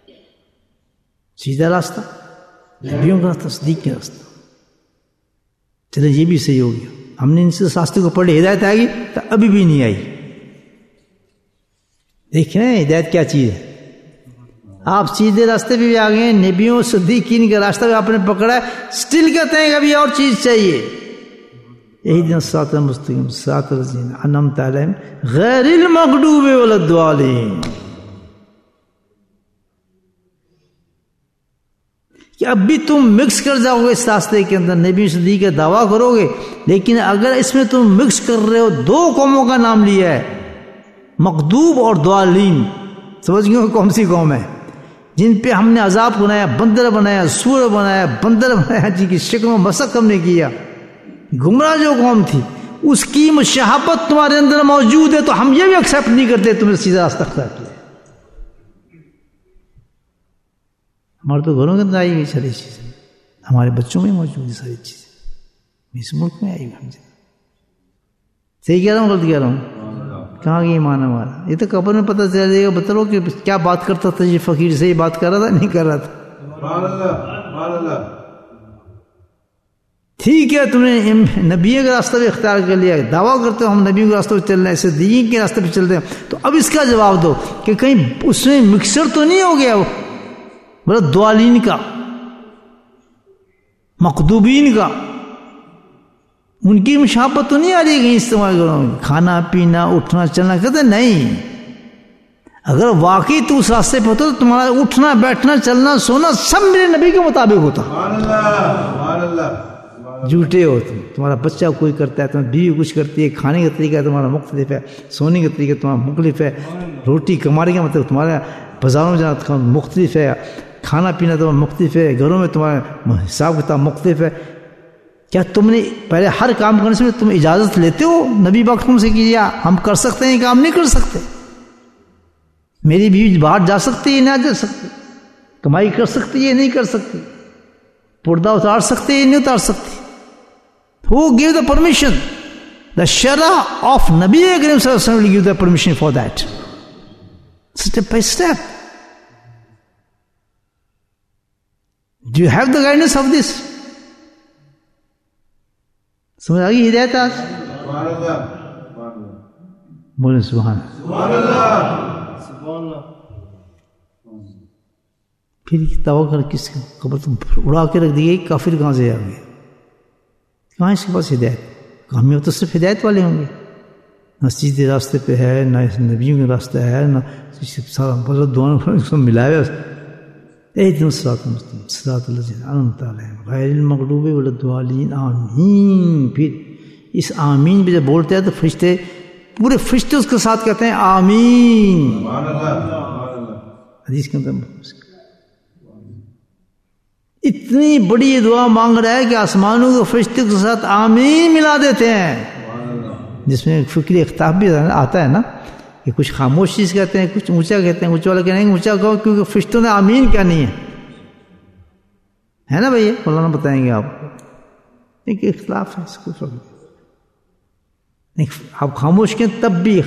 سیدھا راستہ, نبیوں کا راستہ, صدیق کا راستہ. چلے یہ بھی صحیح ہو گیا. ہم نے ان سے راستے کو پڑھے, ہدایت آئے گی تو ابھی بھی نہیں آئی. دیکھ رہے ہیں ہدایت کیا چیز ہے. آپ سیدھے راستے پہ بھی آ گئے, نبیوں صدیقین کا راستہ بھی آپ نے پکڑا ہے, سٹل کہتے ہیں کہ ابھی اور چیز چاہیے. اہدنا الصراط المستقیم صراط الذین انعمت علیہم غیر المغضوب ولا الضالین. کہ اب بھی تم مکس کر جاؤ گے اس راستے کے اندر, نبی صدیق کا دعویٰ کرو گے, لیکن اگر اس میں تم مکس کر رہے ہو, 2 قوموں کا نام لیا ہے, مغضوب اور ضالین. سمجھ گئے کون سی قوم ہے جن پہ ہم نے عذاب بنایا, بندر بنایا, سور بنایا, بندر بنایا, جن کی شکل و مسق ہم نے کیا. گمراہ جو قوم تھی, اس کی مشابہت تمہارے اندر موجود ہے, تو ہم یہ بھی ایکسیپٹ نہیں کرتے تمہیں سیدھا راستہ اختیار کیا. ہمارے تو گھروں کے اندر آئی گئی ساری چیزیں, ہمارے بچوں میں موجود ہے ساری چیزیں, اس ملک میں آئی ہوئی. صحیح کہہ رہا ہوں غلط کہہ رہا ہوں؟ کہاں گیا ایمان ہمارا؟ یہ تو قبر میں پتہ چل جائے گا. بتلو کہ کیا بات کرتا تھا یہ فقیر، صحیح بات کر رہا تھا نہیں کر رہا تھا. ٹھیک ہے تم نے نبی کا راستہ بھی اختیار کر لیا، دعویٰ کرتے ہو ہم نبی کے راستے پہ چل رہے ہیں، صدیقین کے راستے پہ چل رہے ہیں، تو اب اس کا جواب دو کہ کہیں اس میں مکسر تو نہیں ہو گیا وہ بڑا دوالین کا، مقدوبین کا، ان کی مشابت تو نہیں آ رہی کہیں استعمال کرو، کھانا پینا اٹھنا چلنا. کہتے نہیں، اگر واقعی تو اس راستے پہ ہوتا تو تمہارا اٹھنا بیٹھنا چلنا سونا سب میرے نبی کے مطابق ہوتا. جھوٹے ہو تمہارا بچہ کوئی کرتا ہے، تمہاری بیوی کچھ کرتی ہے، کھانے کا طریقہ تمہارا مختلف ہے، سونے کا طریقہ تمہارا مختلف ہے، روٹی کمانے کا مطلب تمہارا بازاروں میں جانا مختلف ہے، کھانا پینا تمہارا مختلف ہے، گھروں میں تمہارا حساب کتاب مختلف ہے. کیا تم نے پہلے ہر کام کرنے سے تم اجازت لیتے ہو نبی پاک تم سے کہ ہم کر سکتے ہیں یہ کام نہیں کر سکتے؟ میری بیوی باہر جا سکتی ہے نہیں جا سکتی، کمائی کر سکتی ہے نہیں کر سکتی، پردہ اتار سکتے ہیں نہیں اتار سکتی. Who gave the permission? The Shara of Nabi Karim Sallallahu Alaihi Wasallam will give the permission for that. Step by step. Do you have the guidance of this? سمجھ آ گئی ہدایت آج؟ بولیں سبحان اللہ. پھر توقع کس کی قبر تم اڑا کے رکھ دی گئی، کافر کہاں سے آ گئے؟ کہاں اس کے پاس ہدایت؟ کامیاب تو صرف ہدایت والے ہوں گے، نہ سیدھے راستے پہ ہے، نہ نبیوں کے راستہ ہے، نہ سارا بہت دعاؤں ملایا. اہدنا الصراط المستقیم صراط الذین انعمت علیہم غیر المغضوب ولا الضالین آمین. پھر اس آمین پہ جب بولتے ہیں تو فرشتے پورے فرشتے اس کے ساتھ کہتے ہیں آمین. حدیث کے اندر اتنی بڑی دعا مانگ رہا ہے کہ آسمانوں کے فرشتے کے ساتھ آمین ملا دیتے ہیں، جس میں فکری اختلاف بھی آتا ہے نا کہ کچھ خاموش چیز کہتے ہیں، کچھ اونچا کہتے ہیں، کچھ والا کہتے ہیں اونچا کہو کیونکہ فرشتوں نے آمین کہنی ہے نا بھائی، مولانا بتائیں گے آپ کو. ایک اختلاف ہے، اس کو فرق نہیں. آپ خاموش کہیں تب بھی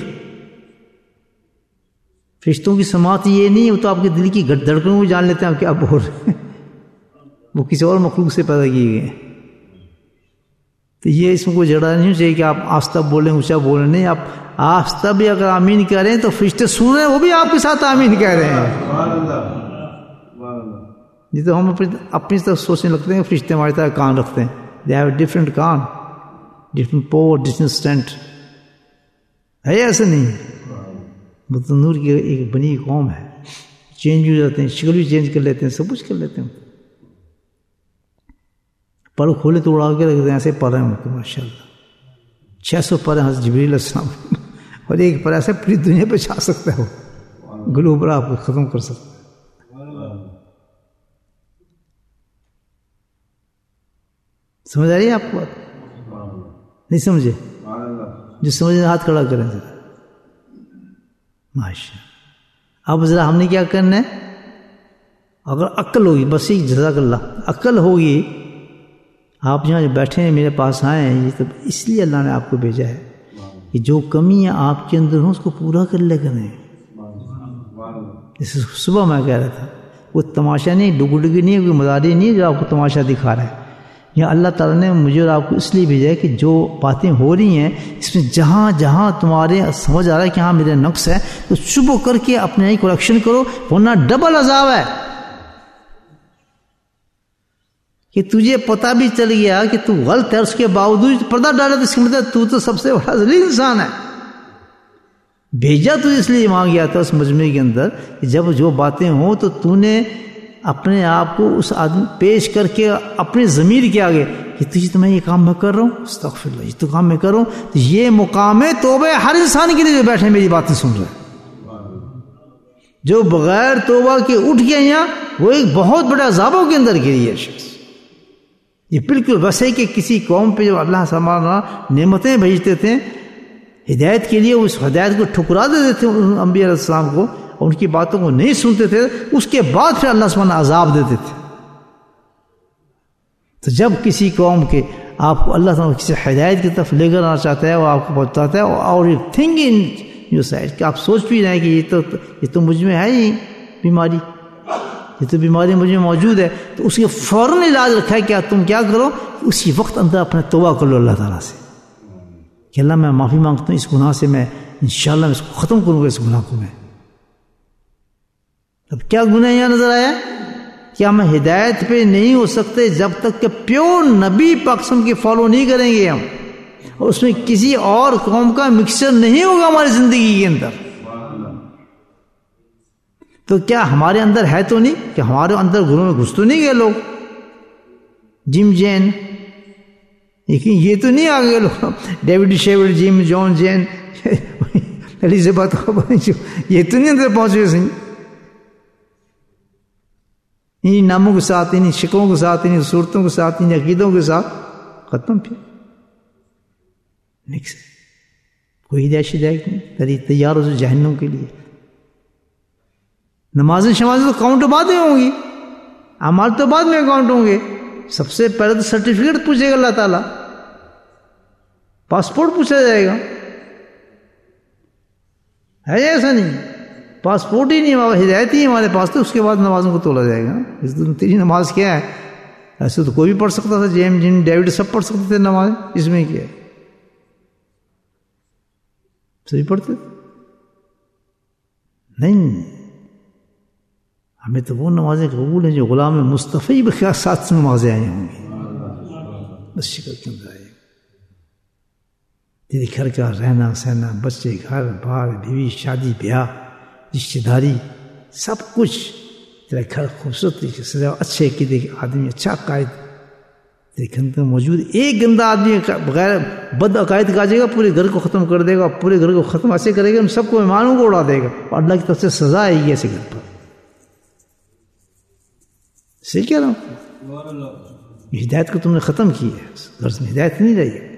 فرشتوں کی سماعت یہ نہیں، وہ تو آپ کے دل کی دھڑکنوں کو جان لیتے ہیں آپ کیا بول رہے ہیں، وہ کسی اور مخلوق سے پیدا کیے گئے. تو یہ اس میں کوئی جڑا نہیں چاہیے کہ آپ آستہ بولیں اونچا بولیں، نہیں، آپ آستہ بھی اگر آمین کہہ رہے ہیں تو فرشتے سن رہے ہیں، وہ بھی آپ کے ساتھ آمین کہہ رہے ہیں. جی تو ہم اپنی طرف سوچنے لگتے ہیں کہ فرشتے ہماری طرح کان رکھتے ہیں. دے ہیو ڈفرینٹ کان، ڈفرینٹ پاور، ڈفرینٹ اسٹینٹ. ہے ایسا نہیں، وہ تو نور کی ایک بنی قوم ہے، چینج ہو جاتے ہیں، شکل بھی چینج کر لیتے ہیں، سب کچھ کر لیتے ہیں. پر کھولے تو اڑا کے رکھ دیں، ایسے پر ہیں ماشاء اللہ. 600 پر ہیں حضرت جبریل علیہ السلام، اور ایک پر ایسے پوری دنیا پہ چھا سکتا ہے، وہ گلوبل آپ کو ختم کر سکتا ہے. سمجھ آ رہی ہے آپ کو؟ نہیں سمجھے؟ جو سمجھے ہاتھ کھڑا کریں ذرا. ماشاء اللہ. اب ذرا ہم نے کیا کرنا ہے؟ اگر عقل ہوگی، بس ایک جزاک اللہ، عقل ہوگی، آپ جہاں بیٹھے ہیں میرے پاس آئے ہیں، یہ تو اس لیے اللہ نے آپ کو بھیجا ہے کہ جو کمیاں آپ کے اندر ہوں اس کو پورا کر لے کریں. جیسے صبح میں کہہ رہا تھا، وہ تماشا نہیں، ڈگڈگی نہیں، کوئی مزاری نہیں جو آپ کو تماشا دکھا رہا ہے. یا اللہ تعالیٰ نے مجھے اور آپ کو اس لیے بھیجا ہے کہ جو باتیں ہو رہی ہیں اس میں جہاں جہاں تمہارے سمجھ آ رہا ہے کہ ہاں میرے نقص ہے تو چپ کر کے اپنے ہی کریکشن کرو، ورنہ ڈبل عذاب ہے. کہ تجھے پتہ بھی چل گیا کہ تو غلط ہے، اس کے باوجود پردہ ڈالا تو اس کا مطلب تو سب سے بڑا ذلیل انسان ہے. بھیجا تو اس لیے وہاں گیا تھا اس مجمع کے اندر کہ جب جو باتیں ہوں تو تو نے اپنے آپ کو اس آدمی پیش کر کے اپنے ضمیر کے آگے کہ تجھے تو میں یہ کام میں کر رہا ہوں، استغفر اللہ، یہ تو کام میں کر رہا ہوں. تو یہ مقام توبہ ہر انسان کے لیے جو بیٹھے میری باتیں سن رہے ہیں، جو بغیر توبہ کے اٹھ گیا یہاں، وہ ایک بہت بڑے عذابوں کے اندر گری ہے شخص. یہ بالکل ویسے کہ کسی قوم پہ جو اللہ سبحانہ نعمتیں بھیجتے تھے ہدایت کے لیے، اس ہدایت کو ٹھکرا دیتے تھے انبیاء علیہ السلام کو، اور ان کی باتوں کو نہیں سنتے تھے، اس کے بعد پھر اللہ سبحانہ عذاب دیتے تھے. تو جب کسی قوم کے آپ کو اللہ تعالیٰ کسی ہدایت کی طرف لے کر آنا چاہتا ہے اور آپ کو بتاتا ہے اور you think in your side کہ آپ سوچ بھی رہے ہیں کہ یہ تو مجھ میں ہے ہی بیماری، یہ تو بیماری مجھ میں موجود ہے، تو اس کے فوراً علاج رکھا ہے. کیا تم کیا کرو، اسی وقت اندر اپنے توبہ کر لو اللہ تعالیٰ سے کہ اللہ میں معافی مانگتا ہوں، اس گناہ سے میں انشاءاللہ میں اس کو ختم کروں گا، اس گناہ کو میں. اب کیا گناہ یہاں نظر آیا؟ کیا ہم ہدایت پہ نہیں ہو سکتے جب تک کہ پیور نبی پاکسم کی فالو نہیں کریں گے ہم، اور اس میں کسی اور قوم کا مکسچر نہیں ہوگا ہماری زندگی کے اندر. تو کیا ہمارے اندر ہے تو نہیں کہ ہمارے اندر گھروں میں گھس تو نہیں گئے لوگ جم جین، لیکن یہ تو نہیں آ گئے لوگ ڈیوڈ شیوڈ جم جان جین الزبتھ یہ تو نہیں اندر پہنچ گئے سنگھ انہیں ناموں کے ساتھ، انہیں شکلوں کے ساتھ، انہیں صورتوں کے ساتھ، انہیں عقیدوں کے ساتھ ختم. پھر نیکسٹ کوئی ہدایت نہیں، تیار ہو جہنم کے لیے. نمازیں شمازیں تو کاؤنٹ بعد میں ہوں گی، اعمال تو بعد میں کاؤنٹ ہوں گے. سب سے پہلے تو سرٹیفکیٹ پوچھے گا اللہ تعالیٰ، پاسپورٹ پوچھا جائے گا. ہے ایسا نہیں، پاسپورٹ ہی نہیں، ہدایت ہی ہمارے پاس، تو اس کے بعد نمازوں کو تولا جائے گا. اس دن تیری نماز کیا ہے؟ ایسے تو کوئی بھی پڑھ سکتا تھا، جیم جن ڈیوڈ سب پڑھ سکتے تھے نماز، اس میں کیا ہے؟ صحیح پڑھتے نہیں. ہمیں تو وہ نمازیں قبول ہیں جو غلام مصطفی کے ساتھ نمازیں آئی ہوں گی، بس شکل کے اندر آئے. تیرے گھر کا رہنا سہنا، بچے، گھر بار، بیوی، شادی بیاہ، رشتے داری، سب کچھ تیرا گھر خوبصورت طریقے سے اچھے عقیدے کے آدمی، اچھا عقائد تیرے گھر میں موجود. ایک گندا آدمی بغیر بد عقائد کا جائے گا، پورے گھر کو ختم کر دے گا، پورے گھر کو ختم ایسے کرے گا ہم سب کو مہمانوں کو اڑا دے گا، اور اللہ کی طرف سے سزا آئے گی ایسے گھر پر. صحیح کہہ رہا ہوں؟ ہدایت کو تم نے ختم کی ہے، گھر میں ہدایت نہیں رہی ہے.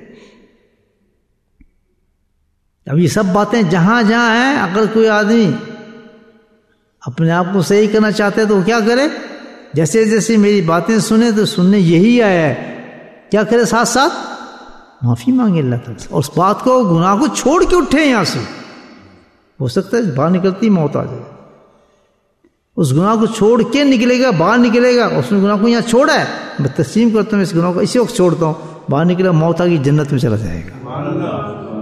اب یہ سب باتیں جہاں جہاں ہیں، اگر کوئی آدمی اپنے آپ کو صحیح کرنا چاہتا ہے تو وہ کیا کرے؟ جیسے جیسے میری باتیں سنے تو سننے یہی آیا ہے، کیا کرے؟ ساتھ ساتھ معافی مانگے اللہ تعالیٰ سے، اور اس بات کو، گناہ کو چھوڑ کے اٹھے یہاں سے. ہو سکتا ہے باہر نکلتی موت آ جائے، اس گناہ کو چھوڑ کے نکلے گا، باہر نکلے گا. اس نے گناہ کو یہاں چھوڑا ہے، میں تسلیم کرتا ہوں اس گناہ کو اسی وقت چھوڑتا ہوں، باہر نکلا موت آ گئی، جنت میں چلا جائے گا،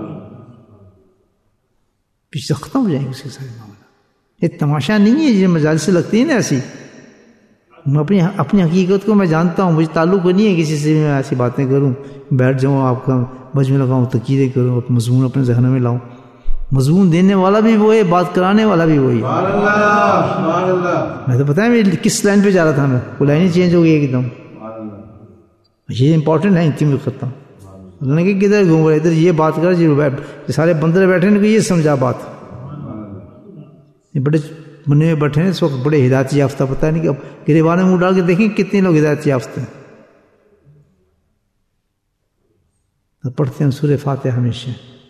پیچھے ختم ہو جائیں گے اس کے سارے معاملہ. یہ تماشا نہیں ہے یہ مجالس سے لگتی ہے نا ایسی. میں اپنی حقیقت کو میں جانتا ہوں، مجھے تعلق نہیں ہے کسی سے میں ایسی باتیں کروں، بیٹھ جاؤں آپ کا بجھ میں لگاؤں، تقیدے کروں، مضمون اپنے ذہن میں لاؤں. مضمون دینے والا بھی وہ ہے، بات کرانے والا بھی وہی ہے. میں تو پتا ہے میں کس لائن پہ جا رہا تھا، میں وہ لائن ہی چینج ہو گئی ایک دم. یہ امپورٹنٹ ہے، انتم ختم. اللہ نے کہ کدھر گھوم رہا، ادھر یہ بات کر، جو سارے بندر بیٹھے ان کو یہ سمجھا بات. یہ بڑے بنے ہوئے بیٹھے ہیں اس وقت، بڑے ہدایت یافتہ، پتہ نہیں کہ اب گریبان میں منہ ڈال کے دیکھیں کتنے لوگ ہدایت یافتہ ہیں. پڑھتے ہیں سورہ فاتحہ ہمیشہ.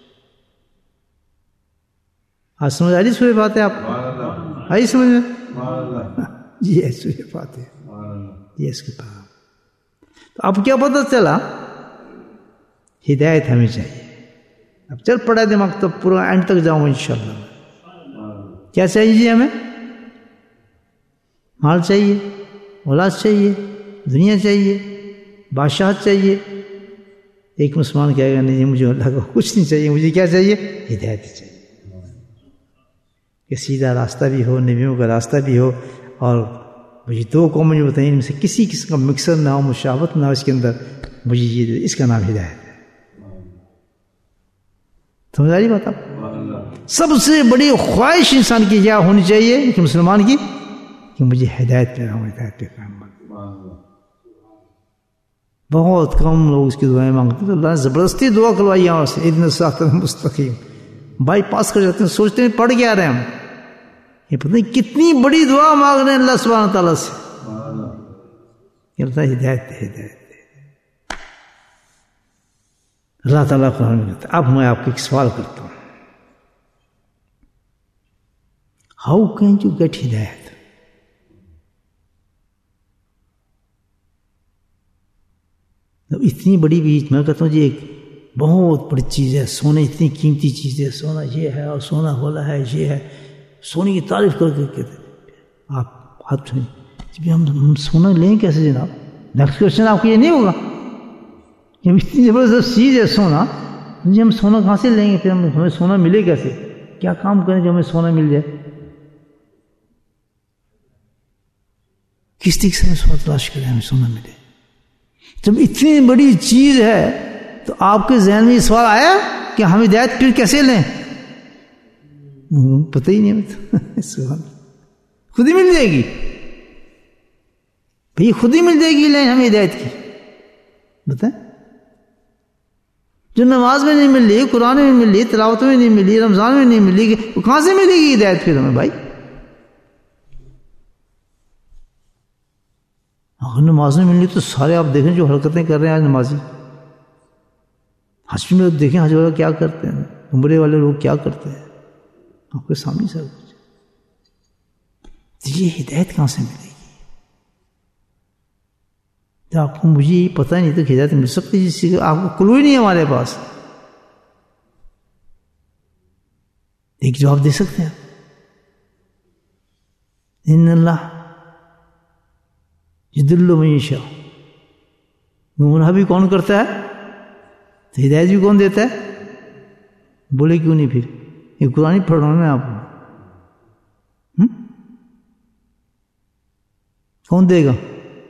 آج سمجھ آ رہی سورہ فاتحہ؟ آپ آئی سمجھ میں؟ یہ ہے سورہ فاتحہ، یہ اس کے پاس. تو اب کیا پتہ چلا؟ ہدایت ہمیں چاہیے. اب چل پڑا دماغ تو پورا اینڈ تک جاؤں انشاءاللہ. کیا چاہیے ہمیں؟ مال چاہیے، اولاد چاہیے، دنیا چاہیے، بادشاہت چاہیے. ایک مسلمان کہے گا نہیں مجھے اللہ کا کچھ نہیں چاہیے، مجھے کیا چاہیے؟ ہدایت چاہیے، کہ سیدھا راستہ بھی ہو، نبیوں کا راستہ بھی ہو، اور مجھے دو قوم جو بتائیں ان میں سے کسی قسم کا مکسر نہ ہو، مشابہت نہ ہو اس کے اندر. مجھے یہ اس کا نام ہدایت ہے. سمجھ آ رہی بات آپ؟ سب سے بڑی خواہش انسان کی کیا ہونی چاہیے کہ مسلمان کی، کہ مجھے ہدایت پہ رہوں، ہدایت پہ قائم. بہت کم لوگ اس کی دعائیں مانگتے تو اللہ نے زبردستی دعا کروائی یہاں سے، اہدنا الصراط المستقیم. بائی پاس کر جاتے ہیں، سوچتے ہیں پڑھ کے آ رہے ہیں ہم. یہ پتہ نہیں کتنی بڑی دعا مانگ رہے ہیں اللہ سبحانہ تعالیٰ سے کہ اللہ ہدایت دے، ہدایت دے. اللہ تعالیٰ قرآن میں کہتا ہے. اب میں آپ کو ایک سوال کرتا ہوں، ہاؤ کین یو گیٹ ہدایت؟ اتنی بڑی بھی میں کہتا ہوں جی ایک بہت بڑی چیز ہے، سونے اتنی قیمتی چیز ہے، سونا یہ ہے اور سونا والا ہے یہ ہے، سونے کی تعریف کر کے کہتے آپ ہاتھ سنیں جب ہم سونا لیں کیسے جناب؟ نیکسٹ کوشچن آپ کو یہ نہیں ہوگا جب اتنی زبردست چیز ہے سونا، جی ہم سونا کہاں سے لیں گے؟ پھر ہمیں سونا ملے کیسے؟ کیا کام کریں جو ہمیں سونا مل جائے؟ کس طریقے سے ہمیں سونا تلاش کریں ہمیں سونا ملے؟ جب اتنی بڑی چیز ہے تو آپ کے ذہن میں یہ سوال آیا کہ ہم ہدایت پھر کیسے لیں؟ پتہ ہی نہیں ہمیں سوال خود ہی مل جائے گی بھئی، خود ہی مل جائے گی لیں ہمیں ہدایت کی؟ بتائیں، جو نماز میں نہیں مل رہی، قرآن میں مل رہی، تلاوت میں نہیں ملی، رمضان میں نہیں ملی، وہ کہاں سے ملے گی ہدایت پھر ہمیں بھائی؟ اگر نماز میں مل رہی تو سارے آپ دیکھیں جو حرکتیں کر رہے ہیں آج نمازی، حج میں دیکھیں حج والے کیا کرتے ہیں، عمرے والے لوگ کیا کرتے ہیں، آپ کے سامنے سب کچھ۔ یہ ہدایت کہاں سے ملے گی؟ تو آپ کو مجھے یہ پتہ نہیں تو ہدایت مل سکتی جس سے آپ کو کلو ہی نہیں ہے ہمارے پاس، ایک جواب دے سکتے ہیں ان اللہ یضل من یشاء، گمراہ بھی کون کرتا ہے تو ہدایت بھی کون دیتا ہے؟ بولے کیوں نہیں پھر؟ یہ قرآن پڑھ رہا ہوں میں آپ کو، کون دے گا؟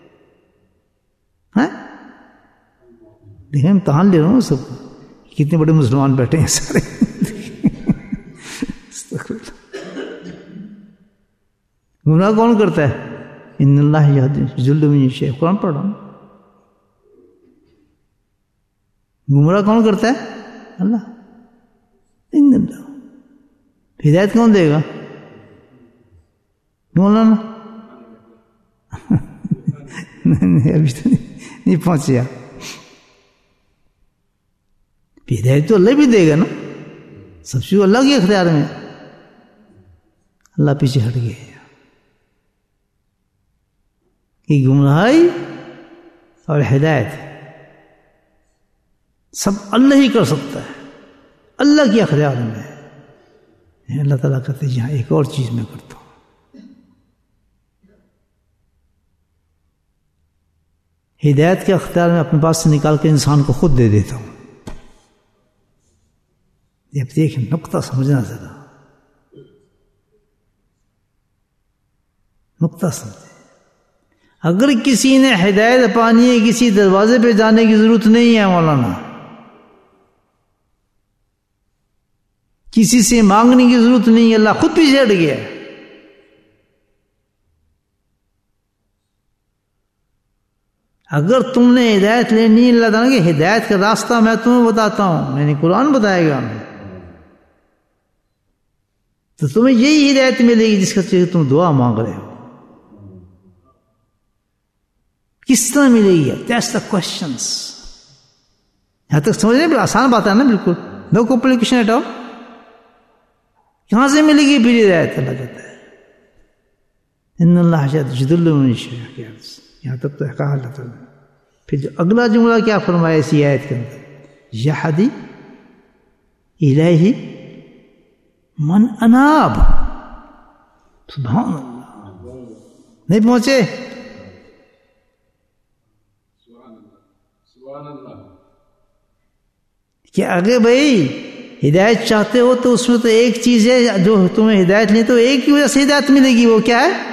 دیکھیں امتحان لے رہا ہوں سب کو، کتنے بڑے مسلمان بیٹھے ہیں سارے۔ گمراہ کون کرتا ہے؟ ان اللہ یضل من یشاء، قرآن پڑھ رہا ہوں۔ گمراہ کون کرتا ہے؟ اللہ۔ ان اللہ، ہدایت کون دے گا؟ مولانا نہیں ابھی تو نہیں پہنچے آپ۔ ہدایت تو اللہ بھی دے گا نا، سب چیز اللہ کے اختیار میں، اللہ پیچھے ہٹ گئے کہ گمراہی اور ہدایت سب اللہ ہی کر سکتا ہے، اللہ کے اختیار میں ہے۔ اللہ تعالیٰ کہتے ہیں یہاں ایک اور چیز میں کرتا ہوں، ہدایت کے اختیار میں اپنے پاس سے نکال کے انسان کو خود دے دیتا ہوں۔ اب دیکھیں نقطہ سمجھنا ذرا، نقطہ سمجھیں۔ اگر کسی نے ہدایت پانی ہے، کسی دروازے پہ جانے کی ضرورت نہیں ہے مولانا، کسی سے مانگنے کی ضرورت نہیں ہے، اللہ خود پیچھے ہٹ گیا۔ اگر تم نے ہدایت لینی، اللہ تعالیٰ کہ ہدایت کا راستہ میں تمہیں بتاتا ہوں، میں نے قرآن بتائے گا ہمیں، تو تمہیں یہی ہدایت ملے گی جس کا تم دعا مانگ رہے ہو۔ کس طرح ملے گی؟ That's the questions. یہاں تک سمجھنے بڑا آسان بات ہے نا، بالکل نو کمپلیکیشن ایٹ آل۔ کہاں سے ملے گی پھر ہدایت؟ اللہ کہتا ہے ان اللہ یضل من یشاء، یہاں تک تو کہا اللہ تعالیٰ۔ پھر جو اگلا جملہ کیا فرمایا اسی آیت کے اندر؟ یہدی الیہ من اناب۔ سبحان اللہ، نہیں پہنچے؟ کہ آگے بھائی ہدایت چاہتے ہو تو اس میں تو ایک چیز ہے جو تمہیں ہدایت نہیں تو ایک کی وجہ سے ہدایت ملے گی، وہ کیا ہے؟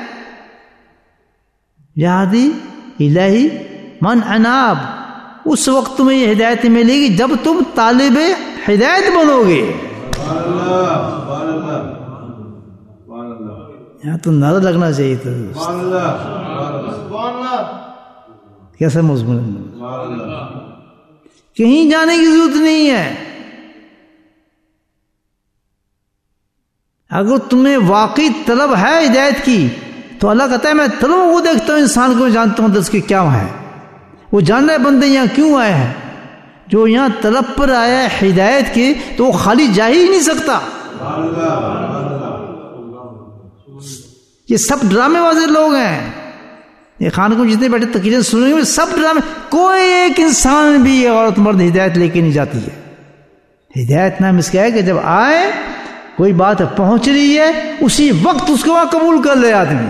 یہدی الیہ من اناب۔ اس وقت تمہیں یہ ہدایت ملے گی جب تم طالب ہدایت بنو گے۔ یہاں تو نعرہ لگنا چاہیے تھا، کیسا مضمون؟ کہیں جانے کی ضرورت نہیں ہے۔ اگر تمہیں واقعی طلب ہے ہدایت کی تو اللہ کہتا ہے میں طلبوں کو دیکھتا ہوں، انسان کو میں جانتا ہوں دس کے کیا ہے، وہ جاننا ہے بندے یہاں کیوں آئے ہیں۔ جو یہاں طلب پر آیا ہے ہدایت کی تو وہ خالی جا ہی نہیں سکتا۔ یہ سب ڈرامے بازی لوگ ہیں، یہ خان کو جتنے بیٹھے تقریریں سنیں گے سب ڈرامے، کوئی ایک انسان بھی عورت مرد ہدایت لے کے نہیں جاتی ہے. ہدایت نام اس کا ہے کہ جب آئے کوئی بات پہنچ رہی ہے اسی وقت اس کو وہاں قبول کر لے آدمی.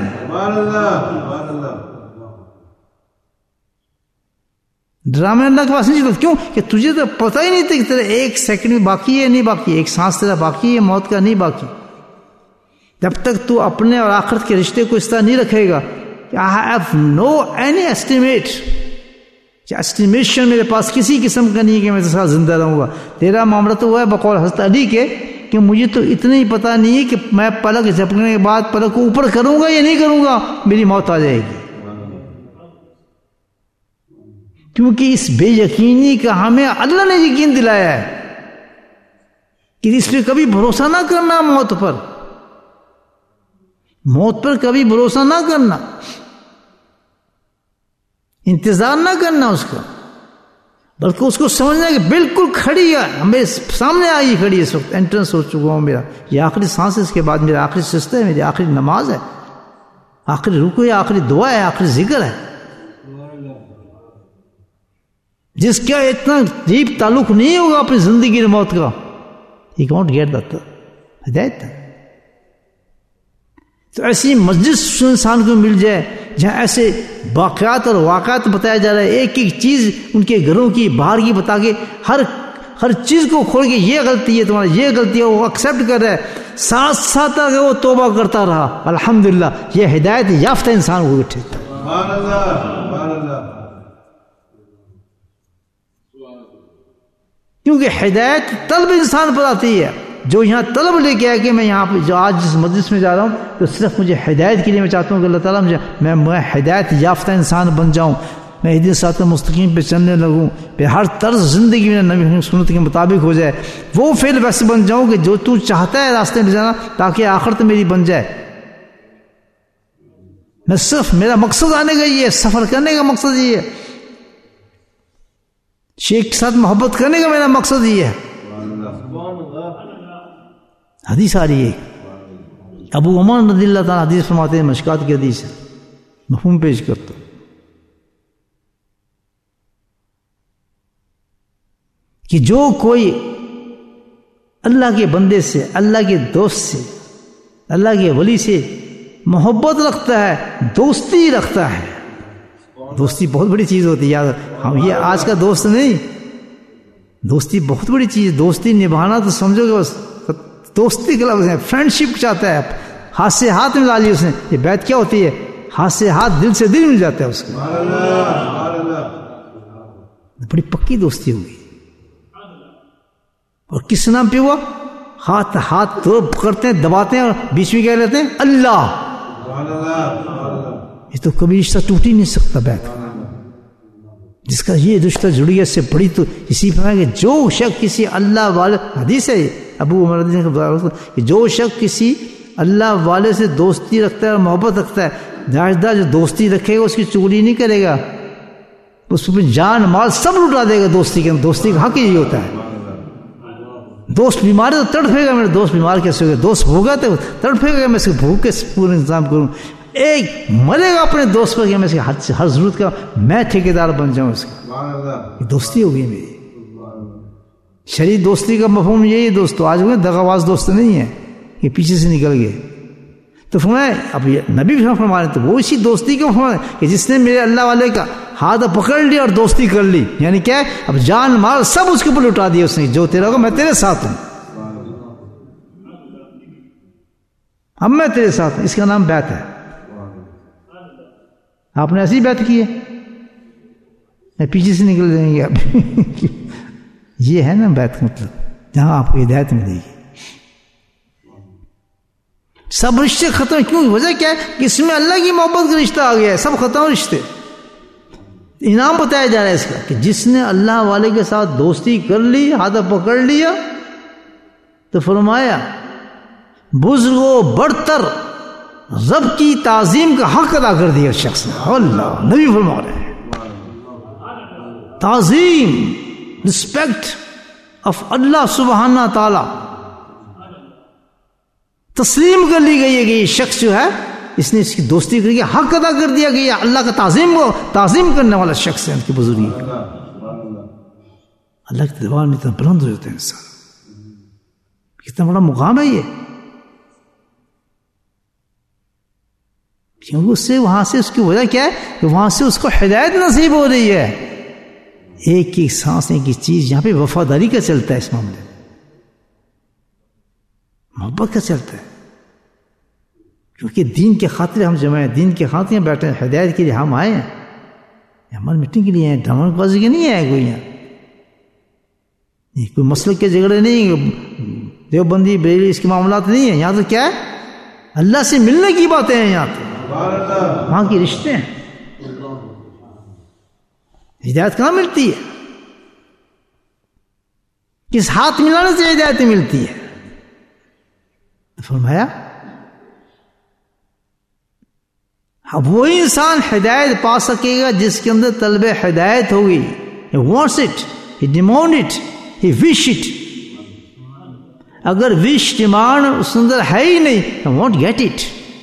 ڈرامے اللہ کے پاس نہیں چلتا. کیوں کہ تجھے تو پتہ ہی نہیں تھا کہ تیرا ایک سیکنڈ میں باقی ہے نہیں باقی، ایک سانس تیرا باقی ہے موت کا نہیں باقی. جب تک تو اپنے اور آخرت کے رشتے کو اس طرح نہیں رکھے گا کہ I have no any estimation میرے پاس کسی قسم کا نہیں ہے کہ میں تیرے ساتھ زندہ رہوں گا. تیرا معاملہ تو ہوا ہے بقول حضرت علی کے کہ مجھے تو اتنا ہی پتہ نہیں ہے کہ میں پلک جھپکنے کے بعد پلک کو اوپر کروں گا یا نہیں کروں گا، میری موت آ جائے گی. کیونکہ اس بے یقینی کا ہمیں اللہ نے یقین دلایا ہے کہ اس پہ کبھی بھروسہ نہ کرنا، موت پر کبھی بھروسہ نہ کرنا، انتظار نہ کرنا اس کا، بلکہ اس کو سمجھنا کہ بالکل کھڑی ہے ہمیں سامنے آئی کھڑی ہے. اس وقت انٹرنس ہو چکا ہوں، میرا یہ آخری سانس ہے، اس کے بعد میرا آخری سجدہ ہے، میری آخری نماز ہے، آخری رکوع ہے، آخری دعا ہے، آخری ذکر ہے. جس کا اتنا ڈیپ تعلق نہیں ہوگا اپنی زندگی اور موت کا، he won't get that ہدایت. تو ایسی مجلس انسان کو مل جائے جہاں ایسے واقعات اور واقعات بتایا جا رہا ہے، ایک ایک چیز ان کے گھروں کی باہر کی بتا کے ہر چیز کو کھول کے یہ غلطی ہے تمہاری، یہ غلطی ہے، وہ ایکسیپٹ کر رہا ہے، ساتھ ساتھ اگر وہ توبہ کرتا رہا الحمدللہ یہ ہدایت یافتہ انسان کو اٹھے. سبحان اللہ سبحان اللہ. کیونکہ ہدایت طلب انسان پر آتی ہے. جو یہاں طلب لے کے آئے کہ میں یہاں پہ جو آج جس مجلس میں جا رہا ہوں تو صرف مجھے ہدایت کے لیے میں چاہتا ہوں کہ اللہ تعالیٰ میں ہدایت یافتہ انسان بن جاؤں، میں اہدی صراط مستقیم پہ چلنے لگوں، پہ ہر طرز زندگی میں نبی سنت کے مطابق ہو جائے، وہ فعل ویسے بن جاؤں کہ جو تو چاہتا ہے راستے میں جانا تاکہ آخرت میری بن جائے. میں صرف میرا مقصد آنے کا یہ ہے، سفر کرنے کا مقصد یہ ہے، شیخ کے ساتھ محبت کرنے کا میرا مقصد یہ ہے. حدیث آ رہی ہے ابو عمر رضی اللہ تعالیٰ حدیث فرماتے ہیں، مشکات کی حدیث ہے، مفہوم پیش کرتا ہوں کہ جو کوئی اللہ کے بندے سے، اللہ کے دوست سے، اللہ کے ولی سے محبت رکھتا ہے، دوستی رکھتا ہے. دوستی بہت بڑی چیز ہوتی ہے یار، ہم یہ آج کا دوست نہیں، دوستی بہت بڑی چیز. دوستی نبھانا تو سمجھو گے بس دوستی کا لفظ ہے، فرینڈشپ چاہتا ہے، ہاتھ سے ہاتھ ملا لی اس نے. یہ بیعت کیا ہوتی ہے؟ ہاتھ سے ہاتھ دل سے دل مل جاتا ہے اس کا. بڑی پکی دوستی ہوگی. اور کس نام پہ ہوا؟ ہاتھ تو پکڑتے ہیں، دباتے ہیں اور بیچ میں کیا لیتے ہیں؟ اللہ. یہ تو کبھی رشتہ ٹوٹ ہی نہیں سکتا بیعت کا. جس کا یہ رشتہ جڑی ہے اس سے بڑی تو اسی پر ہے کہ جو شخص کسی اللہ والے، حدیث ہے ابو عمر رضی اللہ عنہ کہ جو شخص کسی اللہ والے سے دوستی رکھتا ہے اور محبت رکھتا ہے، جائزدار جو دوستی رکھے گا اس کی چغلی نہیں کرے گا، اس پہ جان مال سب لٹا دے گا. دوستی کے دوستی کا حق یہی ہوتا ہے. دوست بیمار ہے تو تڑپے گا، میرا دوست بیمار کیسے ہوگا؟ دوست بھوگا تو تڑپے گا، میں اس کے بھوک کے پورا انتظام کروں. ایک مرے گا اپنے دوست پر کہ میں اس کے ہر ضرورت کا میں ٹھیکیدار بن جاؤں اس کا. دوستی ہوگی میری. شرعی دوستی کا مفہوم یہی ہے دوستو. آج وہ دغاواز دوست نہیں ہے کہ پیچھے سے نکل گئے. تو فرمایا اب یہ نبی بھی فرما رہے تو وہ اسی دوستی کو فرمایا کہ جس نے میرے اللہ والے کا ہاتھ پکڑ لیا اور دوستی کر لی، یعنی کیا ہے؟ اب جان مال سب اس کے اوپر لٹا دیا اس نے. جو تیرا ہوگا میں تیرے ساتھ ہوں، اب میں تیرے ساتھ ہوں. اس کا نام بیعت ہے. آپ نے ایسی بیعت کی ہے، پیچھے سے نکل جائیں گے آپ. یہ ہے نا بیعت کا مطلب، جہاں آپ کو ہدایت ملے گی. سب رشتے ختم. کیوں؟ وجہ کیا ہے کہ اس میں اللہ کی محبت کا رشتہ آ گیا ہے. سب ختم رشتے. انعام بتایا جا رہا ہے اس کا کہ جس نے اللہ والے کے ساتھ دوستی کر لی، ہاتھ پکڑ لیا، تو فرمایا بزرگوں برتر رب کی تعظیم کا حق ادا کر دیا شخص نے. اللہ نبی فرما رہے ہیں تعظیم، رسپیکٹ آف اللہ سبحانہ تعالی تسلیم کر لی گئی ہے کہ یہ شخص جو ہے اس نے اس کی دوستی کر کے حق ادا کر دیا کہ یہ اللہ کا تعظیم کرنے والا شخص ہے. ان کی بزرگی اللہ کے دربار میں اتنا بلند ہو جاتا ہے انسان. کتنا بڑا مقام ہے یہ. کیونکہ اس سے وہاں سے اس کی وجہ کیا ہے کہ وہاں سے اس کو ہدایت نصیب ہو رہی ہے. ایک ایک سانس ایک ایک چیز یہاں پہ وفاداری کا چلتا ہے. اس معاملے میں محبت کا چلتا ہے. کیونکہ دین کے خاطر ہم جمع ہیں, دین کے خاطر ہم بیٹھے ہیں, ہدایت کے لیے ہم آئے ہیں. عمل مٹنے کے لیے ہیں, ڈرامہ بازی کے نہیں آئے کوئی یہاں. کوئی مسلک کے جھگڑے نہیں, دیوبندی بریلی اس کے معاملات نہیں ہیں. یہاں تو کیا ہے, اللہ سے ملنے کی باتیں ہیں. یہاں تو وہاں کے رشتے ہیں. ہدایت کہاں ملتی ہے؟ کس ہاتھ ملانے سے ہدایت ملتی ہے؟ فرمایا اب وہی انسان ہدایت پا سکے گا جس کے اندر طلب ہدایت ہوگی. He wants it, he demand it, he wish it. اگر wish ڈیمانڈ اس اندر ہے ہی نہیں, I won't get it.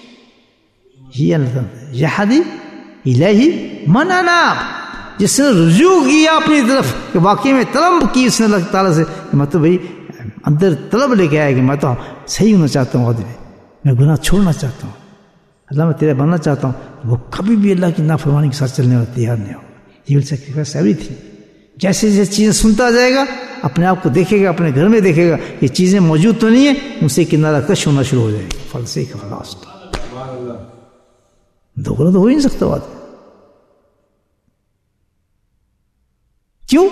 یہدی الیہ من اناب, جس نے رجوع کیا اپنی طرف کہ واقعی میں طلب کی اس نے اللہ تعالیٰ سے کہ میں تو بھائی اندر طلب لے کے آیا کہ میں تو صحیح ہونا چاہتا ہوں, آدمی میں گناہ چھوڑنا چاہتا ہوں, اللہ میں تیرا بننا چاہتا ہوں. وہ کبھی بھی اللہ کی نافرمانی کے ساتھ چلنے والا تیار نہیں ہوگا. He will sacrifice everything. جیسے جیسے چیزیں سنتا جائے گا اپنے آپ کو دیکھے گا, اپنے گھر میں دیکھے گا یہ چیزیں موجود تو نہیں ہیں, ان سے کنارہ کش ہونا شروع ہو جائے گا. فلسے کا فلاسٹ دھوکہ تو ہو ہی نہیں سکتا بات. کیوں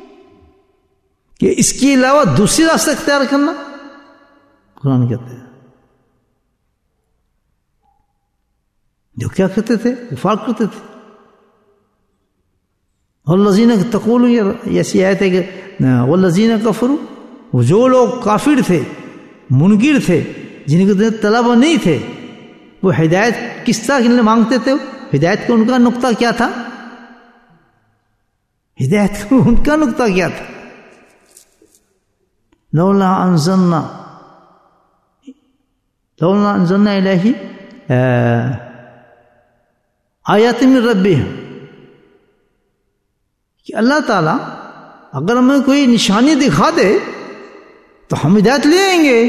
کہ اس کے علاوہ دوسری راستہ اختیار کرنا. قرآن کہتے ہیں جو کیا کرتے تھے, کفار کرتے تھے. والذین تقولوا, ایسی آیت ہے کہ والذین کفروا, وہ جو لوگ کافر تھے, منکر تھے, جن کے طلب نہیں تھے, وہ ہدایت کس طرح کے لیے مانگتے تھے؟ ہدایت کا ان کا نقطہ کیا تھا؟ ہدایت کا ان کا نقطہ کیا تھا؟ لولا انزلنا الیہ آیات من ربہم, کہ اللہ تعالیٰ اگر ہمیں کوئی نشانی دکھا دے تو ہم ہدایت لے آئیں گے.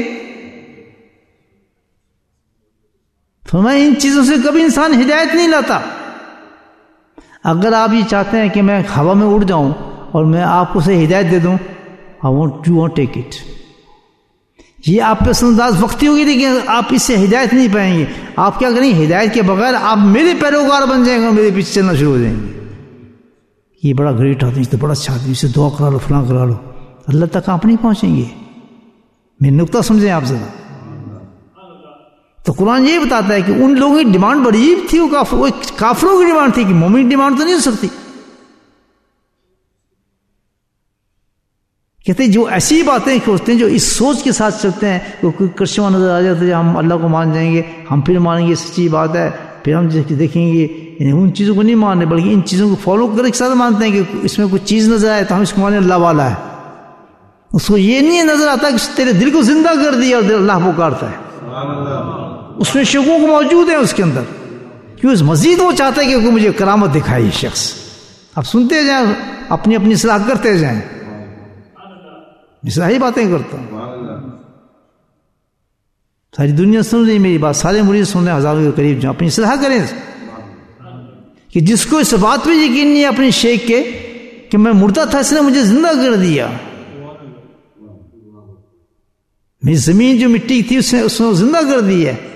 فرمایا ان چیزوں سے کبھی انسان ہدایت نہیں لاتا. اگر آپ یہ چاہتے ہیں کہ میں ہوا میں اڑ جاؤں اور میں آپ کو سے ہدایت دے دوں, you won't take it. یہ آپ پہ انداز وقتی ہوگی لیکن آپ اس سے ہدایت نہیں پائیں گے. آپ کیا کریں گے؟ ہدایت کے بغیر آپ میرے پیروکار بن جائیں گے اور میرے پیچھے چلنا شروع ہو جائیں گے. یہ بڑا گریٹ آدمی, تو بڑا اچھا آدمی, اسے دعا کرا لو, فلاں کرا لو. اللہ تک آپ نہیں پہنچیں گے. میرا نقطہ سمجھیں آپ ذرا. تو قرآن یہ بتاتا ہے کہ ان لوگوں کی ڈیمانڈ بڑی تھی, وہ کافروں کی ڈیمانڈ تھی, کہ مومن کی ڈیمانڈ تو نہیں ہو سکتی. کہتے ہیں جو ایسی باتیں کرتے ہیں, جو اس سوچ کے ساتھ چلتے ہیں, کوئی کرشمہ نظر آ جاتا ہے ہم اللہ کو مان جائیں گے, ہم پھر مانیں گے سچی بات ہے, پھر ہم دیکھیں گے یعنی ان چیزوں کو نہیں ماننے بلکہ ان چیزوں کو فالو کر کے ساتھ مانتے ہیں کہ اس میں کوئی چیز نظر آئے تو ہم اس کو مانے اللہ والا ہے. اس کو یہ نہیں نظر آتا کہ تیرے دل کو زندہ کر دیا اور دل اللہ پکارتا ہے. اس میں شکوک موجود ہیں اس کے اندر, کیوں مزید وہ چاہتا ہے کہ مجھے کرامت دکھائے شخص. آپ سنتے جائیں, اپنی اپنی اصلاح کرتے جائیں. اصلاحی باتیں کرتا ہوں, ساری دنیا سن رہی میری بات, سارے مرید سن رہے ہیں, ہزاروں کے قریب, جو اپنی اصلاح کریں کہ جس کو اس بات پہ یقین نہیں ہے اپنے شیخ کے کہ میں مردہ تھا, اس نے مجھے زندہ کر دیا. میری زمین جو مٹی تھی اس نے زندہ کر دی ہے.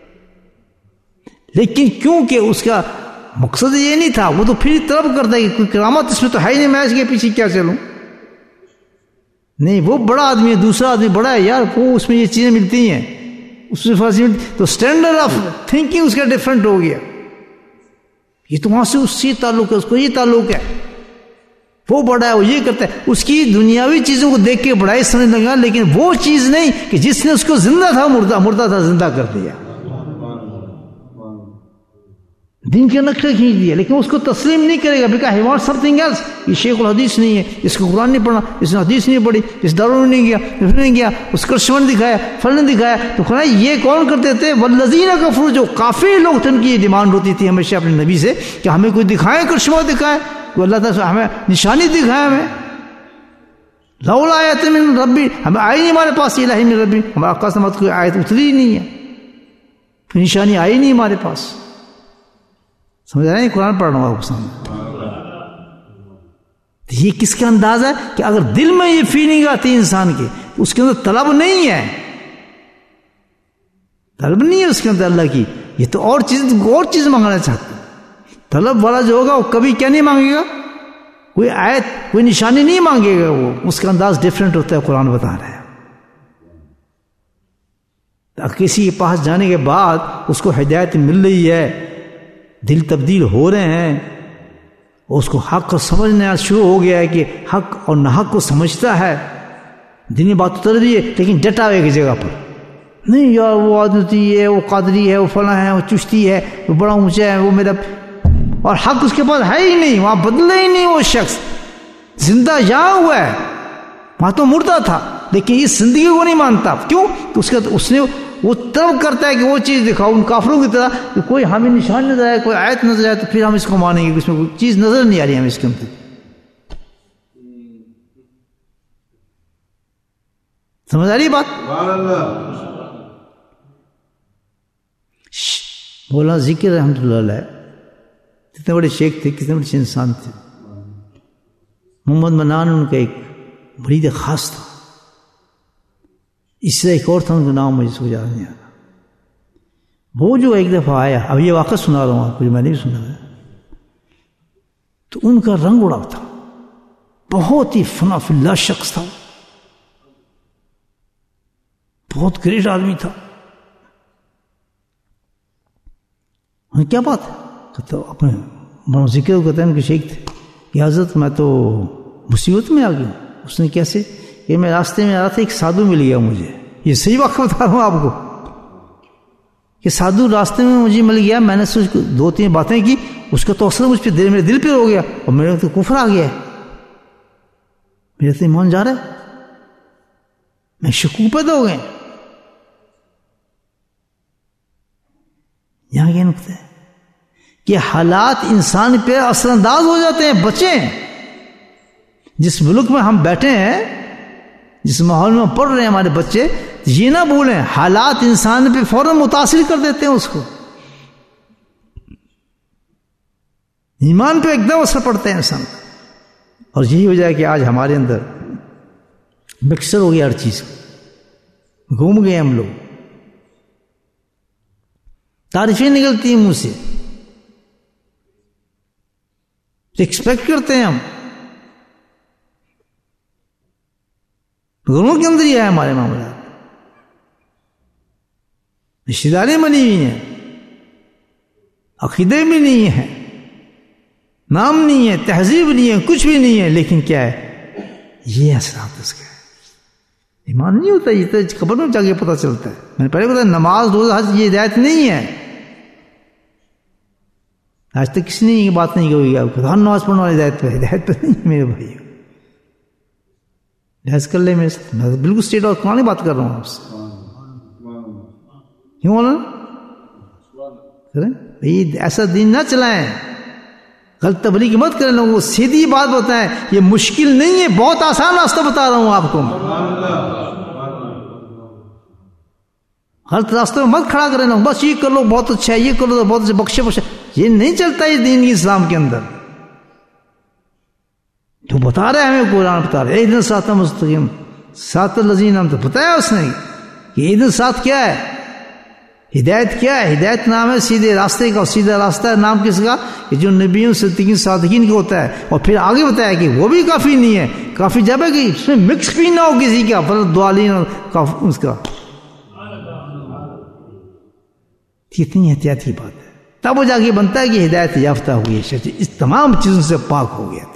لیکن کیونکہ اس کا مقصد یہ نہیں تھا, وہ تو پھر طلب کرتا ہے کہ کوئی کرامت اس میں تو ہے ہی نہیں, میں اس کے پیچھے کیا چلوں. نہیں, وہ بڑا آدمی ہے, دوسرا آدمی بڑا ہے یار, وہ اس میں یہ چیزیں ملتی ہیں, اس میں تو اسٹینڈرڈ آف تھنکنگ اس کا ڈفرینٹ ہو گیا. یہ تو وہاں سے اس سے تعلق ہے, اس کو یہ تعلق ہے, وہ بڑا ہے, وہ یہ کرتا ہے, اس کی دنیاوی چیزوں کو دیکھ کے بڑائی سمجھ لگا, لیکن وہ چیز نہیں کہ جس نے اس کو زندہ تھا مردہ تھا زندہ کر دیا. دین کے نقشے کھینچ دیے، لیکن اس کو تسلیم نہیں کرے گا، because he want something else. یہ شیخ الحدیث نہیں ہے، اس کو قرآن نہیں پڑھا، اس نے حدیث نہیں پڑھی، اس داروں میں نہیں گیا، اس نے نہیں گیا، اس کرشمن دکھایا، فل نے دکھایا. تو خدا یہ کون کرتے تھے؟ والذین کفروا، جو کافر لوگ تھے، ان کی یہ ڈیمانڈ ہوتی تھی ہمیشہ اپنے نبی سے کہ ہمیں کوئی دکھائے، کرشمہ دکھائے، کوئی اللہ تعالیٰ ہمیں نشانی دکھائے. ہمیں لولا آیت من ربی، ہمیں آئی نہیں ہمارے پاس الہی من ربی، ہمارے آقا سے مت کوئی آیت اتری ہی نہیں ہے، پھر نشانی آئی نہیں ہمارے پاس. سمجھ رہے ہیں؟ قرآن پڑھ رہا ہوں آپ کو سامنے. یہ کس کا انداز ہے کہ اگر دل میں یہ فیلنگ آتی ہے انسان کی، تو اس کے اندر طلب نہیں ہے، طلب نہیں ہے اس کے اندر اللہ کی، یہ تو اور چیز مانگنا چاہتا ہے. طلب والا جو ہوگا وہ کبھی کیا نہیں مانگے گا؟ کوئی آیت، کوئی نشانی نہیں مانگے گا. وہ اس کا انداز ڈیفرنٹ ہوتا ہے. قرآن بتا رہا ہے کسی کے پاس جانے کے بعد اس کو ہدایت مل رہی ہے، دل تبدیل ہو رہے ہیں، اور اس کو حق کو سمجھنا شروع ہو گیا ہے کہ حق اور ناحق کو سمجھتا ہے، دینی بات اتر رہی ہے، لیکن ڈٹا ہوئے ایک جگہ پر نہیں. یار وہ عادتی ہے، وہ قادری ہے، وہ فلاں ہے، وہ چشتی ہے، وہ بڑا اونچا ہے، وہ میرا، اور حق اس کے پاس ہے ہی نہیں، وہاں بدلے ہی نہیں. وہ شخص زندہ یہاں ہوا ہے، وہاں تو مردہ تھا، لیکن اس زندگی کو نہیں مانتا. کیوں؟ اس نے وہ طلب کرتا ہے کہ وہ چیز دکھاؤ. ان کافروں کی طرح کہ کوئی ہمیں نشان نظر آئے، کوئی آیت نظر آئے تو پھر ہم اس کو مانیں گے. اس میں کوئی چیز نظر نہیں آ رہی ہمیں اس کے اندر. سمجھ آ رہی بات؟ مولانا ذکر رحمۃ اللہ علیہ کتنے بڑے شیخ تھے، کتنے بڑے انسان تھے. محمد منان ان کا ایک مرید خاص تھا. اس سے ایک اور تھا، ان کا نام مجھے سمجھ نہیں آ رہا. وہ جو ایک دفعہ آیا، اب یہ واقعہ سنا رہا ہوں آپ کو، میں نہیں سنا ہے، تو ان کا رنگ اڑا تھا، بہت ہی فنا فی اللہ شخص تھا، بہت گریٹ آدمی تھا. کیا بات ہے؟ کہتا اپنے ذکر کو کہتے ہیں ان کے شیخ تھے کہ حضرت میں تو مصیبت میں آ گیا. اس نے کیسے؟ کہ میں راستے میں آ رہا تھا، ایک سادھو مل گیا مجھے. یہ صحیح واقعہ بتا رہا ہوں آپ کو کہ سادھو راستے میں مجھے مل گیا. میں نے سوچ دو تین باتیں کی، اس کا تو اثر مجھ پہ میرے دل پہ ہو گیا، اور میرے تو کفر آ گیا ہے، میرے تو ایمان جا رہا ہے، میں شکوک پیدا ہو گئے. یہاں کیا نقطہ ہے کہ حالات انسان پہ اثر انداز ہو جاتے ہیں. بچیں، جس ملک میں ہم بیٹھے ہیں، جس ماحول میں ہم پڑھ رہے ہیں، ہمارے بچے یہ نہ بھولیں حالات انسان پہ فوراً متاثر کر دیتے ہیں. اس کو ایمان پہ ایک دم اثر پڑتا ہے انسان کا. اور یہی وجہ ہے کہ آج ہمارے اندر مکسر ہو گیا ہر چیز، گھوم گئے ہم لوگ، تعریفیں نکلتی ہیں منہ سے، ایکسپیکٹ کرتے ہیں ہم. گھروں کے اندر ہی ہے ہمارے معاملات، رشتہ داریں بنی ہوئی ہیں، عقیدے بھی نہیں ہیں، نام نہیں ہے، تہذیب نہیں ہے، کچھ بھی نہیں ہے. لیکن کیا ہے؟ یہ اثرات اس کا ہے. ایمان نہیں ہوتا، یہ تو قبر میں جا کے پتہ چلتا ہے. میں نے پہلے بتایا نماز روزہ حج یہ ہدایت نہیں ہے. آج تک کسی نے یہ بات نہیں کہی آپ کو نماز پڑھنے والی ہدایت پہ نہیں ہے میرے بھائی. لحاظ کر لیں، میں بالکل اسٹیٹ اور قرآن بات کر رہا ہوں آپ سے. کیوں بولا بھائی؟ ایسا دین نہ چلائیں، غلط تبلیغ مت کریں لوگوں کو، سیدھی بات بتائیں. یہ مشکل نہیں ہے، بہت آسان راستہ بتا رہا ہوں آپ کو. غلط راستوں میں مت کھڑا کریں لوگ، بس یہ کر لو بہت اچھا ہے، یہ کر لو بہت اچھا، بخشے بخشے. یہ نہیں چلتا یہ دین کی اسلام کے اندر. جو بتا رہے ہیں ہمیں قرآن بتا رہے ایک دن ساتھ مستقیم ساتھ الذین، ہم تو بتایا اس نے کہ ایک دن ساتھ کیا ہے، ہدایت کیا ہے. ہدایت نام ہے سیدھے راستے کا، اور سیدھا راستہ ہے نام کس کا؟ کہ جو نبیوں صدیقین صادقین کا ہوتا ہے. اور پھر آگے بتایا کہ وہ بھی کافی نہیں ہے، کافی جب ہے کہ اس میں مکس بھی نہ ہو کسی کا، فرض دوالین اور اس کا. کتنی احتیاط کی بات ہے. تب وہ جا کے بنتا ہے کہ ہدایت یافتہ ہوئی ہے شخص، اس تمام چیزوں سے پاک ہو گیا تھا.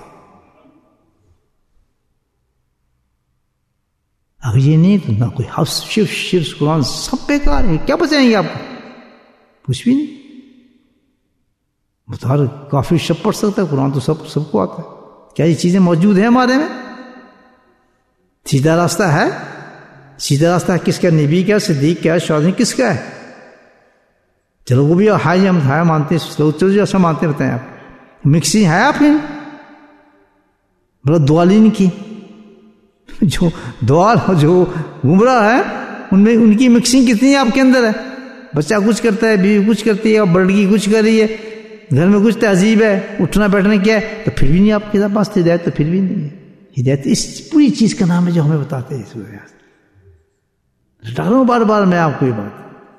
اگر یہ نہیں تو نہ کوئی حفظ شرف قرآن سب بیکار ہے. کیا بچائیں گے آپ کو؟ کچھ بھی نہیں. ہر کافی شب پڑھ سکتا ہے، قرآن تو سب کو آتا ہے. کیا یہ چیزیں موجود ہیں ہمارے میں؟ سیدھا راستہ ہے؟ سیدھا راستہ کس کا؟ نبی کا، صدیق کا، شہداء کس کا ہے؟ چلو وہ بھی ہائی ہم ہائی مانتے ہیں، چلو جو ایسا مانتے بتائیں آپ. مکسنگ ہے آپ کی بڑا دوالین کی، جو دوال جو گمراہ ہے ان میں ان کی مکسنگ کتنی ہے آپ کے اندر ہے. بچہ کچھ کرتا ہے، بیوی کچھ کرتی ہے، اور بڑکی کچھ کر رہی ہے، گھر میں کچھ تہذیب ہے، اٹھنا بیٹھنا کیا ہے، تو پھر بھی نہیں آپ کے پاس ہدایت، تو پھر بھی نہیں ہے ہدایت. اس پوری چیز کا نام ہے جو ہمیں بتاتے ہیں. ڈالوں بار بار میں آپ کو یہ بات.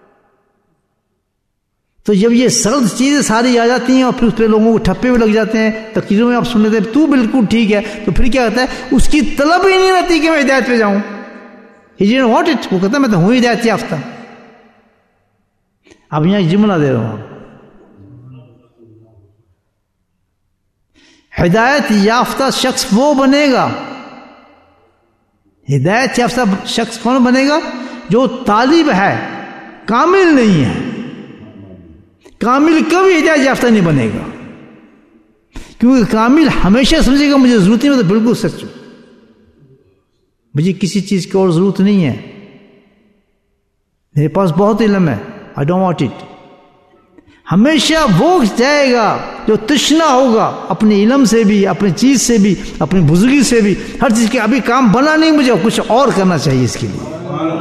تو جب یہ سرد چیزیں ساری آ جاتی ہیں اور پھر اس پہ لوگوں کو ٹھپے بھی لگ جاتے ہیں، تقریروں میں آپ سن لیتے ہیں تو بالکل ٹھیک ہے، تو پھر کیا ہوتا ہے؟ اس کی طلب ہی نہیں رہتی کہ میں ہدایت پہ جاؤں. He didn't want it. وہ کہتا ہے میں تو ہوں ہدایت یافتہ. اب یہاں جملہ دے رہا ہوں، ہدایت یافتہ شخص وہ بنے گا، ہدایت یافتہ شخص کون بنے گا؟ جو طالب ہے، کامل نہیں ہے. کامل کبھی ہدایت یافتہ نہیں بنے گا، کیونکہ کامل ہمیشہ سمجھے گا مجھے ضرورت نہیں. میں تو بالکل سچ ہوں، مجھے کسی چیز کی اور ضرورت نہیں ہے، میرے پاس بہت علم ہے، I don't want it. ہمیشہ وہ جائے گا جو تشنا ہوگا اپنے علم سے بھی، اپنی چیز سے بھی، اپنی بزرگی سے بھی، ہر چیز کے. ابھی کام بنا نہیں، مجھے کچھ اور کرنا چاہیے اس کے لیے.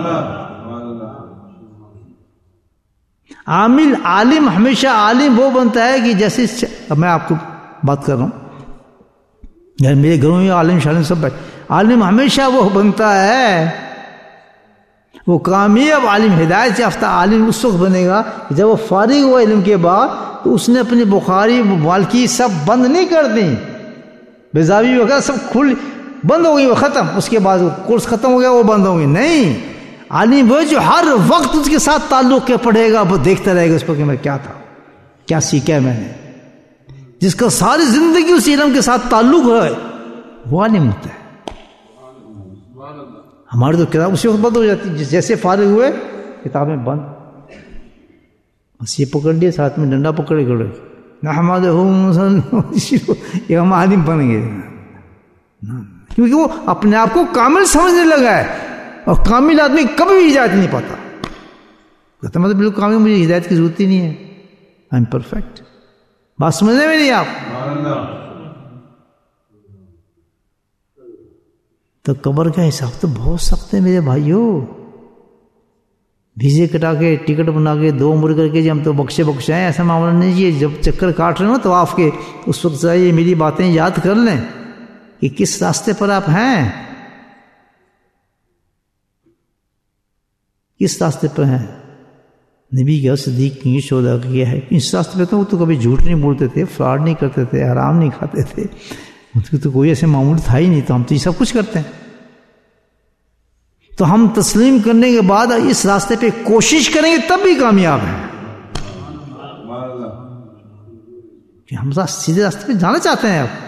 عالم ہمیشہ عالم وہ بنتا ہے کہ جیسے میں آپ کو بات کر رہا ہوں، میرے گھروں میں عالم شالم سب بیٹھے. عالم ہمیشہ وہ بنتا ہے، وہ کامیاب عالم، ہدایت یافتہ عالم اس وقت بنے گا جب وہ فارغ ہوا علم کے بعد تو اس نے اپنی بخاری مالکی سب بند نہیں کر دی، بیزاوی وغیرہ سب بند ہو گئی، وہ ختم. اس کے بعد وہ کورس ختم ہو گیا، وہ بند ہو گئی. نہیں، عالم وہ جو ہر وقت اس کے ساتھ تعلق کے پڑھے گا، وہ دیکھتا رہے گا اس کو کہ میں کیا تھا، کیا سیکھا میں نے. جس کا ساری زندگی اس علم کے ساتھ تعلق ہے وہ عالم ہوتا ہے. ہماری تو کتاب اسی وقت بند ہو جاتی، جیسے فارغ ہوئے کتابیں بند، بس یہ پکڑ لیے، ساتھ میں ڈنڈا پکڑے کھڑے نحمدہ یہ ہم عالم بن گئے. کیونکہ وہ اپنے آپ کو کامل سمجھنے لگا ہے، اور کامل آدمی کبھی بھی ہدایت نہیں پاتا. کہتا مطلب بالکل کامل، مجھے ہدایت کی ضرورت ہی نہیں ہے، آئی ایم پرفیکٹ. بات سمجھنے میں نہیں آپ؟ تو قبر کا حساب تو بہت سخت ہے میرے بھائیوں. ویزے کٹا کے ٹکٹ بنا کے 2 عمر کر کے جب ہم تو بخشے ہیں، ایسا معاملہ نہیں. یہ جب چکر کاٹ رہے ہو طواف کے، اس وقت یہ میری باتیں یاد کر لیں کہ کس راستے پر آپ ہیں، کس راستے پر ہیں. نبی کا، صدیق کی، شہداء کی کیا ہے اس راستے پہ. تو وہ تو کبھی جھوٹ نہیں بولتے تھے، فراڈ نہیں کرتے تھے، حرام نہیں کھاتے تھے، اس کو تو کوئی ایسے معمول تھا ہی نہیں. تو ہم تو یہ سب کچھ کرتے ہیں. تو ہم تسلیم کرنے کے بعد اس راستے پہ کوشش کریں گے تب بھی کامیاب ہیں. کہ ہم سیدھے راستے پہ جانا چاہتے ہیں آپ.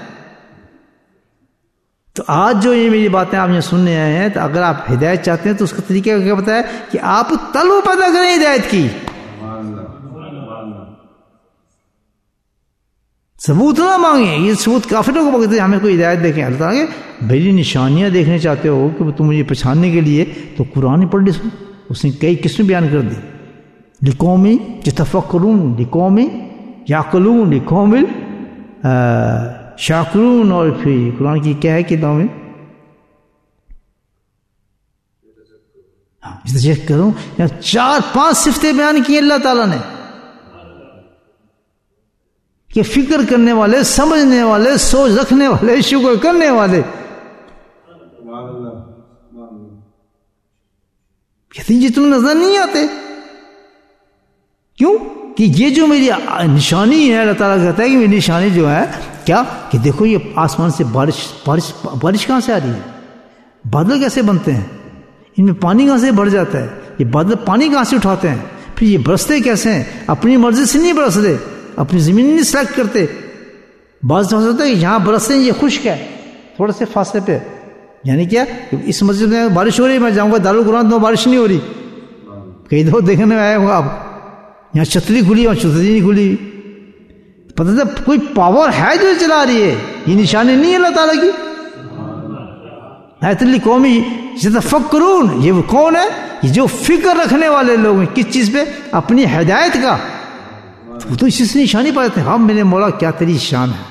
تو آج جو یہ میری باتیں آپ نے سننے آئے ہیں، تو اگر آپ ہدایت چاہتے ہیں تو اس کا طریقہ کیا بتایا کہ آپ طلب پیدا کریں ہدایت کی. ثبوت نہ مانگیں. یہ ثبوت کافروں کو مانگتے ہیں، ہمیں کوئی ہدایت دیکھیں. اللہ تعالیٰ کہ میری نشانیاں دیکھنے چاہتے ہو کہ تم مجھے پہچاننے کے لیے، تو قرآن پڑھ لی. اس نے کئی قسمیں بیان کر دی. لقوم یتفکرون، لقوم یعقلون، لقوم شاکرون. اور پھر قرآن کی کیا ہے کہ میں کروں 4-5 صفتیں بیان کی اللہ تعالیٰ نے کہ فکر کرنے والے، سمجھنے والے، سوچ رکھنے والے، شکر کرنے والے. کہتے ہیں یہ تم نظر نہیں آتے. کیوں؟ کہ یہ جو میری نشانی ہے، اللہ تعالیٰ کہتا ہے کہ میری نشانی جو ہے کیا، کہ دیکھو یہ آسمان سے بارش کہاں سے آ رہی ہے، بادل کیسے بنتے ہیں، ان میں پانی کہاں سے بڑھ جاتا ہے، یہ بادل پانی کہاں سے اٹھاتے ہیں، پھر یہ برستے کیسے ہیں، اپنی مرضی سے نہیں برستے، اپنی زمین نہیں سلیکٹ کرتے. بعض ہو سکتا ہے کہ یہاں برستے ہیں، یہ خشک ہے تھوڑے سے فاصلے پہ. یعنی کیا، اس مسجد میں بارش ہو رہی ہے، میں جاؤں گا دارالقرآن تو بارش نہیں ہو رہی. کئی دفعہ دیکھنے میں آیا ہوگا آپ، یہاں چھتری کھلی اور چھتری نہیں کھلی. پتہ تھا کوئی پاور ہے جو چلا رہی ہے، یہ نشانی نہیں ہے اللہ تعالیٰ کی. آیت قومی یتفکرون، یہ وہ کون ہے؟ یہ جو فکر رکھنے والے لوگ ہیں. کس چیز پہ؟ اپنی ہدایت کا. وہ تو اسی سے نشانی پاتے ہیں. ہاں میرے مولا کیا تیری شان ہے.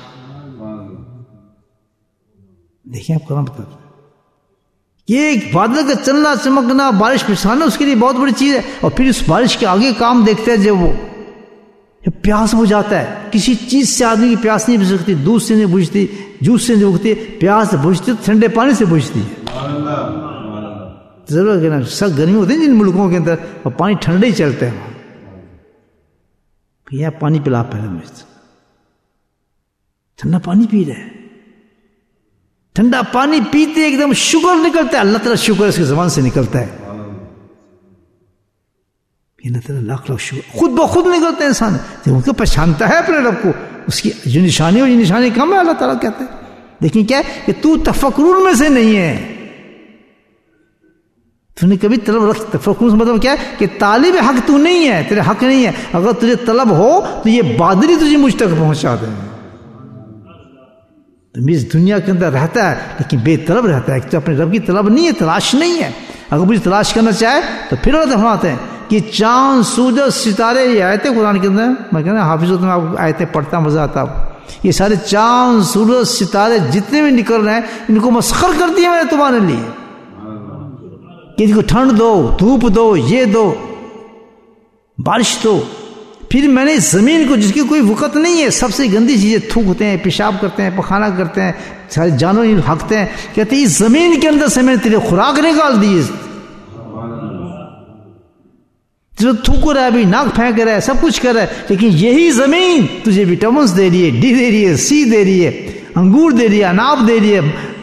دیکھیں آپ قرآن بتاتے ہیں یہ ایک بادل کا چلنا چمکنا بارش برسانا اس کے لیے بہت بڑی چیز ہے. اور پھر اس بارش کے آگے کام دیکھتے ہیں جب پیاس بجھ جاتا ہے. کسی چیز سے آدمی کی پیاس نہیں بجھ سکتی، دودھ سے نہیں بجھتی، جوس سے نہیں بجھتی. پیاس بجھتی تو ٹھنڈے پانی سے بجھتی ہے. ضرور ہے نا، سخت گرمی ہوتی ہے جن ملکوں کے اندر اور پانی ٹھنڈا ہی چلتا ہے. یہ پانی پلا پہلے مجھ ٹھنڈا پانی پی رہے ہیں. ٹھنڈا پانی پیتے ایک دم شکر نکلتا ہے. اللہ تعالیٰ شکر اس کی زبان سے نکلتا ہے. اللہ تعالیٰ لاکھ لاکھ شکر خود بخود نکلتا ہے. انسان جب ان کو پہچانتا ہے اپنے رب کو، اس کی جو نشانی ہو یہ نشانی کم ہے. اللہ تعالیٰ کہتے ہیں لیکن کیا ہے کہ تو تفکرون میں سے نہیں ہے. تو نے کبھی طلب رکھ. تفکر سے مطلب کیا ہے کہ طالب حق تو نہیں ہے، تیرے حق نہیں ہے. اگر تجھے طلب ہو تو یہ بادل ہی تجھے مجھ تک پہنچا دیں. اس دنیا کے اندر رہتا ہے لیکن بے طلب رہتا ہے. تو اپنے رب کی طلب نہیں ہے، تلاش نہیں ہے. اگر مجھے تلاش کرنا چاہے تو پھر اللہ فرماتے ہیں کہ چاند سورج ستارے، یہ آیتیں قرآن کے اندر میں کہنا حافظ میں آپ کو آیتیں پڑھتا مزہ آتا. یہ سارے چاند سورج ستارے جتنے بھی نکل رہے ہیں ان کو مسخر کر دیا میں نے تمہارے لیے کہ ان کو ٹھنڈ دو، دھوپ دو، یہ دو، بارش دو. پھر میں نے اس زمین کو جس کی کوئی وقت نہیں ہے، سب سے گندی چیزیں تھوکتے ہیں، پیشاب کرتے ہیں، پخانہ کرتے ہیں، سارے جانور ہانکتے ہیں. کہتے ہیں اس زمین کے اندر سے میں نے تیرے خوراک نکال دی. جو تھوک رہا ہے، ابھی ناک پھینک رہا ہے، سب کچھ کر رہا ہے، لیکن یہی زمین تجھے وٹامنس دے رہی ہے، ڈی دے رہی ہے، سی دے رہی ہے، انگور دے رہی ہے، اناب دے رہی ہے،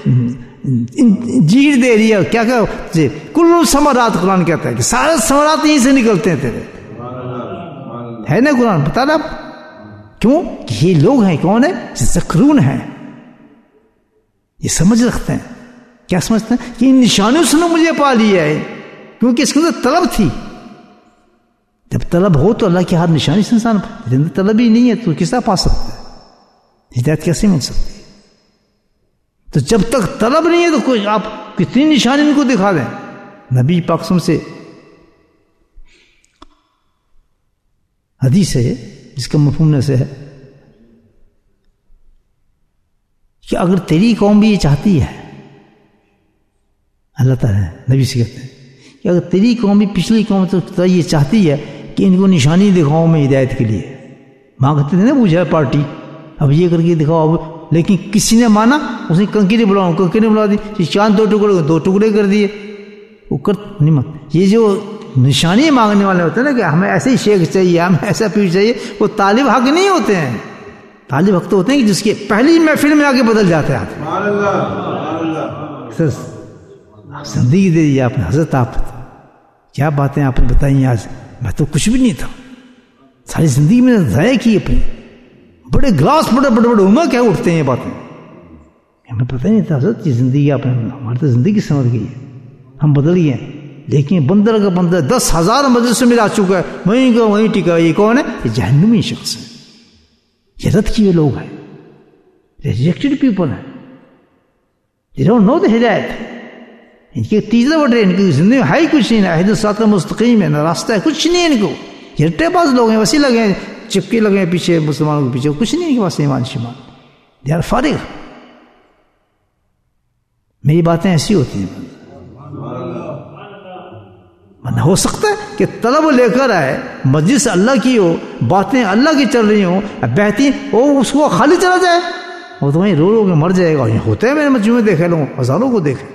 جیر دے رہی ہے. کیا کہ کل ثمرات قرآن کہتا ہے کہ سارے ثمرات یہیں سے نکلتے ہیں تیرے. ہے نا قرآن بتا رہا. کیوں کہ یہ لوگ ہیں کون ہے؟ ذکرون ہیں. یہ سمجھ رکھتے ہیں. کیا سمجھتے ہیں کہ ان نشانیوں سے مجھے پا لیا ہے، کیونکہ اس کے اندر طلب تھی. جب طلب ہو تو اللہ کی ہر نشانی سے انسان طلب ہی نہیں ہے تو کس طرح پا سکتا ہے؟ ہدایت کیسے مل سکتی ہے؟ تو جب تک طلب نہیں ہے تو کوئی آپ کتنی نشانی ان کو دکھا دیں. نبی پاک سے حدیث ہے جس کا مفہوم سے ہے کہ اگر تیری قوم بھی یہ چاہتی ہے، اللہ تعالیٰ نبی سے کہتے ہیں کہ اگر تیری قوم بھی پچھلی قوم تو یہ چاہتی ہے کہ ان کو نشانی دکھاؤ میں ہدایت کے لیے. مانگتے تھے نا پوچھا پارٹی، اب یہ کر کے دکھاؤ. اب لیکن کسی نے مانا، اس نے کنکری بلاؤں، کنکری بلا دی. چاند دو ٹکڑے کر دیے. وہ کر نہیں مان. یہ جو نشانی مانگنے والے ہوتے ہیں نا کہ ہمیں ایسے ہی شیخ چاہیے، ہمیں ایسا پیر چاہیے، وہ طالب حق نہیں ہوتے ہیں. طالب حق تو ہوتے ہیں کہ جس کے پہلی محفل میں آ کے بدل جاتے ہیں. زندگی دے دی آپ نے. حضرت آپ کیا باتیں آپ نے بتائی آج. میں تو کچھ بھی نہیں تھا، ساری زندگی میں ضائع کی اپنی. بڑے گلاس بڑے عمر کیا اٹھتے ہیں یہ باتیں. ہمیں پتہ نہیں تھا حضرت یہ زندگی آپ نے، ہماری تو زندگی سمجھ گئی ہے، ہم بدل گئے ہیں. لیکن بندر کا بندر 10,000 مجلسوں میں آ چکا ہے، وہیں کا وہیں ٹکا. یہ کون ہے؟ یہ جہنمی شخص ہے. یہ رد کیے لوگ ہیں، ریجیکٹڈ پیپل ہیں. They don't know the ہدایت. ان کے تیزہ بڑھ رہے ہیں، ان کی زندگی میں ہے ہی کچھ نہیں. نہ حدیث صراط مستقیم ہے، نہ راستہ ہے، کچھ نہیں ہے ان کو. یہ رٹے باز لوگ ہیں، وسیع لگے ہیں، چپکے لگے ہیں پیچھے مسلمانوں کے پیچھے. کچھ نہیں ان کے پاس ایمان شیمان. They are فارغ. میری باتیں ایسی ہوتی ہیں. ہو سکتا ہے کہ طلب لے کر آئے، مجلس اللہ کی ہو، باتیں اللہ کی چل رہی ہوں، بہتی وہ اس کو خالی چلا جائے، وہ تو وہیں رو رو کے مر جائے گا. ہوتا ہے میں نے مجموعے میں دیکھے، لوگوں ہزاروں کو دیکھے.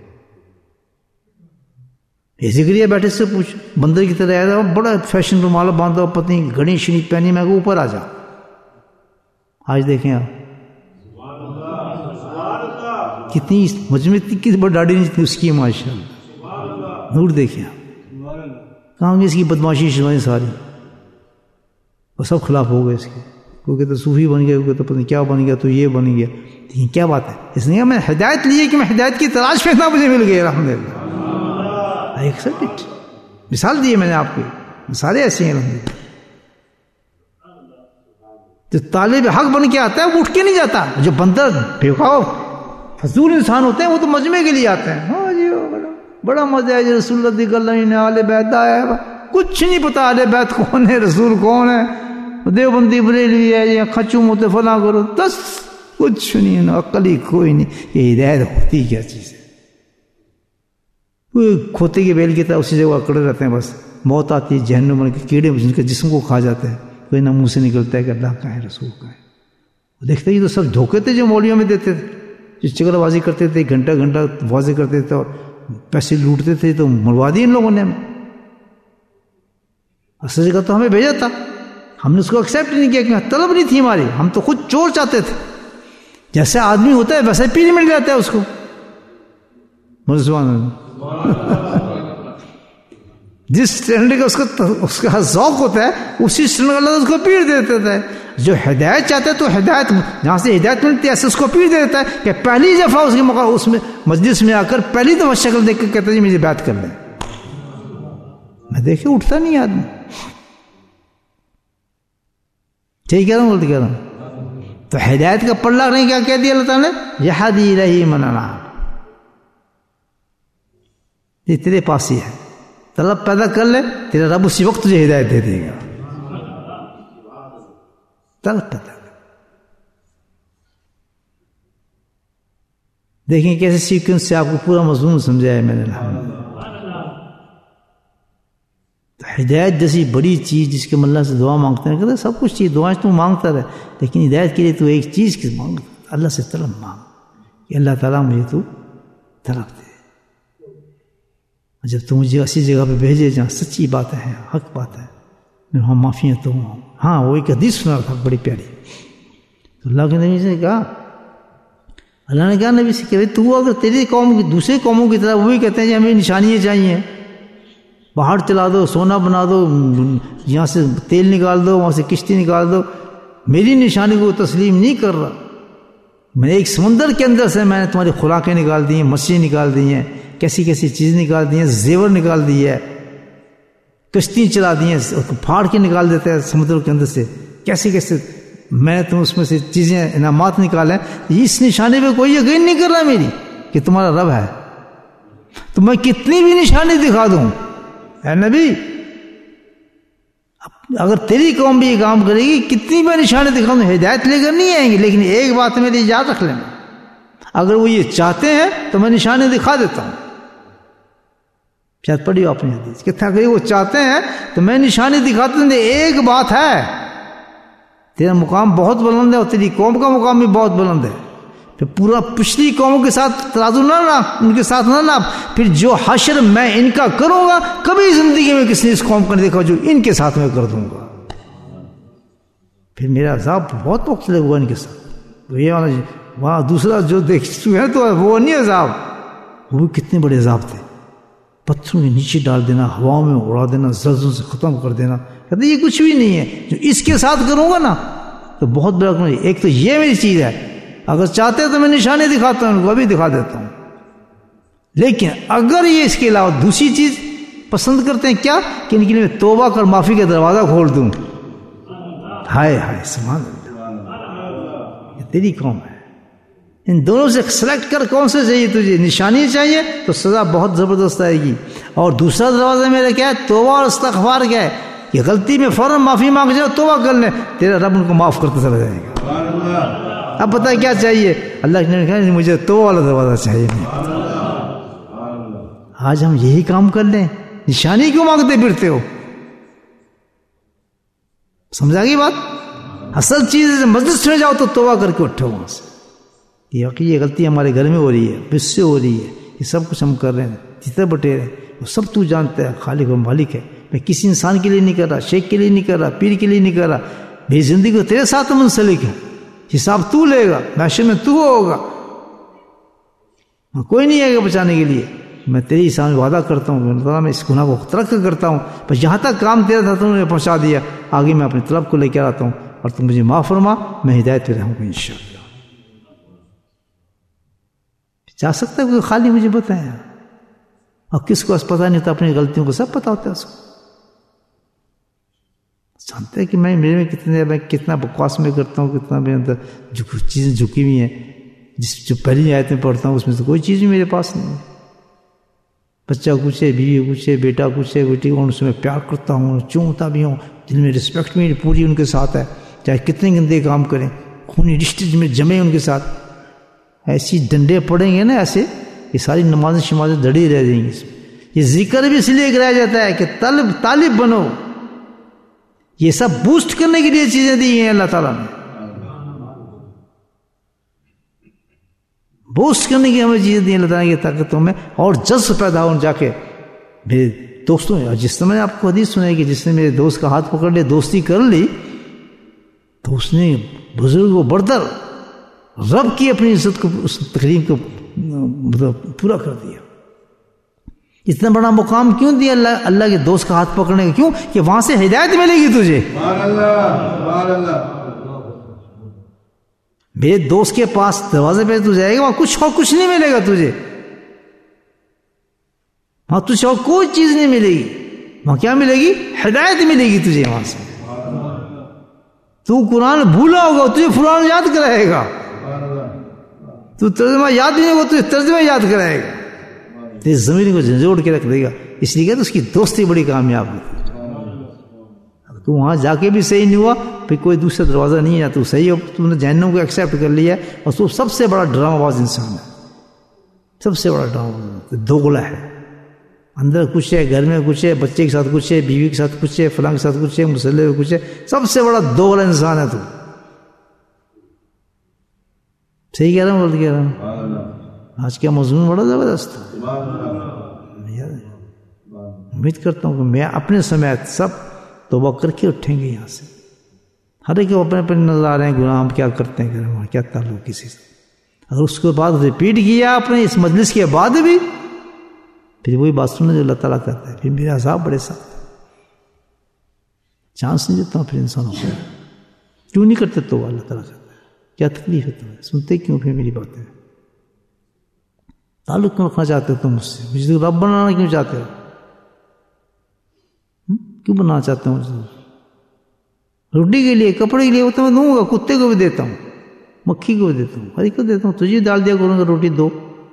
یہ ذکریہ بیٹھے سے پوچھ، بندر کی طرح آیا، بڑا فیشن رومال باندھا، پتنی گھڑی شنی پہنی، میں کو اوپر آ جا. آج دیکھیں آپ کتنی مجموعے کی بڑی ڈاڑی نہیں اس کی، ماشاء اللہ نور. دیکھیں آپ کہاں گے اس کی بدماشی شمائی ساری، وہ سب خلاف ہو گئے اس کے. کوئی کہتا صوفی بن گیا، کوئی کہتا پتہ نہیں کیا بن گیا، تو یہ بن گیا. لیکن کیا بات ہے؟ اس لیے میں ہدایت لی کہ میں ہدایت کی تلاش میں نہ مجھے مل گئی. الحمدللہ I accept it. مثال دی ہے میں نے آپ کو، مثالیں ایسی ہیں الحمدللہ. جو طالب حق بن کے آتا ہے وہ اٹھ کے نہیں جاتا. جو بندہ بےوقوف فضول انسان ہوتے ہیں وہ تو مجمع کے لیے آتے ہیں. ہاں جی بڑا مزہ ہے جی رسول اللہ دی گل نے آل بیت آیا ہے. کچھ نہیں پتا آل بیت کون ہے, رسول کون ہے, دیوبندی بریلوی ہے یا کھچو موتے فلاں کرو, بس کچھ نہیں, عقل ہی کوئی نہیں. یہ ہدایت ہوتی کیا چیز ہے؟ وہ کھوتے کی بیل کی طرح اسی جگہ اکڑے رہتے ہیں. بس موت آتی ہے, جہنم کے کیڑے جن کے جسم کو کھا جاتے ہیں, کوئی نہ منہ سے نکلتا ہے کہ اللہ کا ہے رسول کا ہے. وہ دیکھتے ہی تو سب دھوکے تھے جو مولویوں میں دیتے تھے, جو چغل بازی کرتے تھے, گھنٹہ گھنٹہ واضح کرتے تھے اور پیسے لوٹتے تھے, تو مروا دی ان لوگوں نے. اصل جگہ تو ہمیں بھیجا تھا, ہم نے اس کو ایکسیپٹ نہیں کیا, کہ طلب نہیں تھی ہماری, ہم تو خود چور چاہتے تھے. جیسے آدمی ہوتا ہے ویسے پیری مل جاتا ہے اس کو. جس اسٹینڈرڈ کا اس کا ذوق ہوتا ہے اسی اسٹینڈرڈ کا اللہ اس کو پیر دے دیتا ہے. جو ہدایت چاہتا ہے تو ہدایت جہاں سے ہدایت ملتی ہے ایسے اس کو پیر دے دیتا ہے کہ پہلی دفعہ اس کے موقع اس میں مجلس میں آ کر پہلی دفعہ شکل دیکھ کر کہتا ہے جی مجھے بات کر لیں. میں دیکھے اٹھتا نہیں آدمی. ٹھیک کہہ رہا ہوں, غلط کہہ رہا ہوں؟ تو ہدایت کا پلہ نہیں کیا کہہ دیا اللہ تعالیٰ نے, یہدی الیہ من اناب. یہ تیرے پاس ہی ہے, طلب پیدا کر لے, تیرا رب اسی وقت تجھے ہدایت دے دے گا. طلب پیدا کر. دیکھیں کیسے سیکوینس سے آپ کو پورا مضمون سمجھایا میں نے. الحمدللہ تو ہدایت جیسی بڑی چیز جس کے اللہ سے دعا مانگتے ہیں, کہتے سب کچھ چیز دعائیں تو مانگتا رہے, لیکن ہدایت کے لیے تو ایک چیز کی مانگ, اللہ سے طلب مانگ کہ اللہ تعالیٰ مجھے تو طلب دے. جب تو مجھے ایسی جگہ پہ بھیجے جہاں سچی بات ہے, حق بات ہے, میں وہاں معافی تو ہوں. ہاں وہ ایک حدیث سنا تھا بڑی پیاری. تو اللہ کے نبی سے کہا, اللہ نے کہا نبی سے کہ تو اگر تیری قوم کی دوسرے قوموں کی طرح وہی کہتے ہیں کہ ہمیں نشانیاں چاہیے, پہاڑ چلا دو, سونا بنا دو, یہاں سے تیل نکال دو, وہاں سے کشتی نکال دو, میری نشانی کو تسلیم نہیں کر رہا. میں نے ایک سمندر کے اندر سے میں نے تمہاری خوراکیں نکال دی ہیں, مچھلی نکال دی ہیں, کیسی کیسی چیز نکال دی ہیں, زیور نکال دی ہے, کشتی چلا دی ہیں, پھاڑ کے نکال دیتے ہیں سمندر کے اندر سے, کیسے کیسے میں نے تم اس میں سے چیزیں انعامات نکالے. اس نشانی پہ کوئی یقین نہیں کر رہا میری کہ تمہارا رب ہے. تو میں کتنی بھی نشانی دکھا دوں اے نبی, اگر تیری قوم بھی یہ کام کرے گی, کتنی بھی نشانی دکھا دوں, ہدایت لے کر نہیں آئیں گے. لیکن ایک بات میری یاد رکھ لینا, اگر وہ یہ چاہتے ہیں تو میں نشانی دکھا دیتا ہوں. شاید پڑھی ہو اپنی حدیث کہ اگر وہ چاہتے ہیں تو میں نشانی دکھاتا ہوں. ایک بات ہے, تیرا مقام بہت بلند ہے اور تیری قوم کا مقام بھی بہت بلند ہے. پھر پورا پچھلی قوموں کے ساتھ ترازو نہ ناپ, ان کے ساتھ نہ ناپ. پھر جو حشر میں ان کا کروں گا کبھی زندگی میں کسی نے اس قوم کا نہیں دیکھا جو ان کے ساتھ میں کر دوں گا. پھر میرا عذاب بہت مختلف ہوگا ان کے ساتھ. یہ والا وہاں دوسرا جو دیکھ چکے ہیں تو وہ نہیں عذاب, وہ بھی کتنے بڑے عذاب تھے. پتھروں کے نیچے ڈال دینا, ہواؤں میں اڑا دینا, زلزلوں سے ختم کر دینا. کہتے یہ کچھ بھی نہیں ہے, جو اس کے ساتھ کروں گا نا تو بہت بڑا. ایک تو یہ میری چیز ہے, اگر چاہتے تو میں نشانی دکھاتا ہوں, ان کو ابھی دکھا دیتا ہوں. لیکن اگر یہ اس کے علاوہ دوسری چیز پسند کرتے ہیں, کیا کہ ان کے لیے توبہ کر معافی کا دروازہ کھول دوں. ہائے ہائے سبحان اللہ, یہ تیری قوم ہے. ان دونوں سے سلیکٹ کر کون سے چاہیے تجھے. نشانی چاہیے تو سزا بہت زبردست آئے گی, اور دوسرا دروازہ میرا کیا ہے, توبہ اور استغفار. کیا ہے کہ غلطی میں فوراً معافی مانگ جاؤ, توبہ کر لیں, تیرا رب ان کو معاف کرتا چلا جائے گا. اب پتہ کیا چاہیے, اللہ نے کہا مجھے توبہ والا دروازہ چاہیے. آج ہم یہی کام کر لیں, نشانی کیوں مانگتے پھرتے ہو؟ سمجھا گئی بات؟ اصل چیز ہے مجلس میں جاؤ تو توبہ کر کے اٹھو وہاں سے. یہ غلطی ہمارے گھر میں ہو رہی ہے, مجھ سے ہو رہی ہے, یہ سب کچھ ہم کر رہے ہیں, جتنے بٹیرے وہ سب تو جانتا ہے, خالق و مالک ہے. میں کسی انسان کے لیے نہیں کر رہا, شیخ کے لیے نہیں کر رہا, پیر کے لیے نہیں کر رہا. میری زندگی کو تیرے ساتھ منسلک ہے, حساب تو لے گا, معاشرے میں تو ہوگا, کوئی نہیں آئے گا بچانے کے لیے. میں تیری سامنے وعدہ کرتا ہوں, میں اس گناہ کو ترک کرتا ہوں, بس یہاں تک کام تیرا تھا تم نے پہنچا دیا, آگے میں اپنے طلب کو لے کے آتا ہوں, اور تم مجھے معاف فرما, میں ہدایت پہ رہوں گا انشاءاللہ. جا سکتا ہے کوئی خالی مجھے بتایا, اور کس کو پتہ نہیں ہوتا اپنی غلطیوں کو سب پتہ ہوتا ہے اس کو. جانتے ہیں کہ میرے میں کتنا بکواس میں کرتا ہوں, کتنا میرے اندر چیزیں جھکی ہوئی ہیں. جو پہلی آیت میں پڑھتا ہوں اس میں سے کوئی چیز بھی میرے پاس نہیں ہے. بچہ کچھ ہے, بیوی کچھ ہے, بیٹا کچھ ہے, بیٹی ان سے میں پیار کرتا ہوں, چونتا بھی ہوں, دل میں رسپیکٹ بھی پوری ان کے ساتھ ہے, چاہے کتنے گندے کام کریں, خونی رشتے میں جمے ان کے ساتھ. ایسی ڈنڈے پڑیں گے نا ایسے, یہ ساری نمازیں شمازیں دڑی رہ جائیں گی. یہ ذکر بھی اس لیے کرایا جاتا ہے کہ طالب بنو. یہ سب بوسٹ کرنے کے لیے چیزیں دی ہیں اللہ تعالیٰ نے, بوسٹ کرنے کی ہمیں چیزیں دی اللہ تعالیٰ کی, تاکہ تمہیں اور جذب پیدا ہو جا کے. میرے دوستوں, جس طرح میں نے آپ کو حدیث سنائی کہ جس نے میرے دوست کا ہاتھ پکڑ لیا, دوستی کر لی, تو اس نے بزرگ و بردر رب کی اپنی عزت کو, اس تکریم کو پورا کر دیا. اتنا بڑا مقام کیوں دیا اللہ کے دوست کا ہاتھ پکڑنے کا؟ کیوں کہ وہاں سے ہدایت ملے گی تجھے. میرے دوست کے پاس دروازے پہ تو جائے گا, وہاں کچھ نہیں ملے گا تجھے, وہاں تجھے اور کوئی چیز نہیں ملے گی. وہاں کیا ملے گی؟ ہدایت ملے گی تجھے. وہاں سے تو قرآن بھولا ہوگا, تجھے قرآن یاد کرائے گا. تو ترجمہ یاد نہیں ہوگا, تجھے ترجمہ یاد کرائے گا. تو زمین کو جھنجھوڑ کے رکھ دے گا. اس لیے کہ اس کی دوستی بڑی کامیاب ہوتی. تو وہاں جا کے بھی صحیح نہیں ہوا, پھر کوئی دوسرا دروازہ نہیں ہے, تو صحیح ہو, تم نے جہنم کو ایکسیپٹ کر لیا ہے. اور تو سب سے بڑا ڈرامہ باز انسان ہے, سب سے بڑا ڈرامہ باز, دوغلا ہے. اندر کچھ ہے, گھر میں کچھ ہے, بچے کے ساتھ کچھ ہے, بیوی کے ساتھ کچھ ہے, فلاں کے ساتھ کچھ ہے, مسلح میں کچھ ہے. سب سے بڑا دوغلا انسان ہے تو. صحیح کہہ رہا ہوں, بول کہہ رہا ہوں. آج کا مضمون بڑا زبردست ہے. امید کرتا ہوں کہ میں اپنے سمیت سب توبہ کر کے اٹھیں گے یہاں سے. ہر ایک اپنے اپنے نظر آ رہے ہیں گناہ, ہم کیا کرتے ہیں, کریں کیا تعلق کسی سے. اگر اس کے بعد ریپیٹ کیا اپنے اس مجلس کے بعد بھی, پھر وہی بات سننا جو اللہ تعالیٰ کرتا ہے, پھر میرے عذاب بڑے سخت. چانس نہیں دیتا ہوں پھر انسانوں کو. کیوں نہیں کرتے تو اللہ تعالیٰ کرتا ہے. کیا تکلیف ہے تمہیں, سنتے کیوں پھر میری باتیں. تعلق کیوں رکھنا چاہتے ہو تم مجھ سے, مجھے رب بنانا کیوں چاہتے ہو, کیوں بنانا چاہتے ہو مجھے. روٹی کے لیے, کپڑے کے لیے وہ تو میں دوں گا, کتے کو بھی دیتا ہوں, مکھی کو بھی دیتا ہوں, ہر ایک کو دیتا ہوں. تجھے ڈال دیا کروں گا روٹی دو,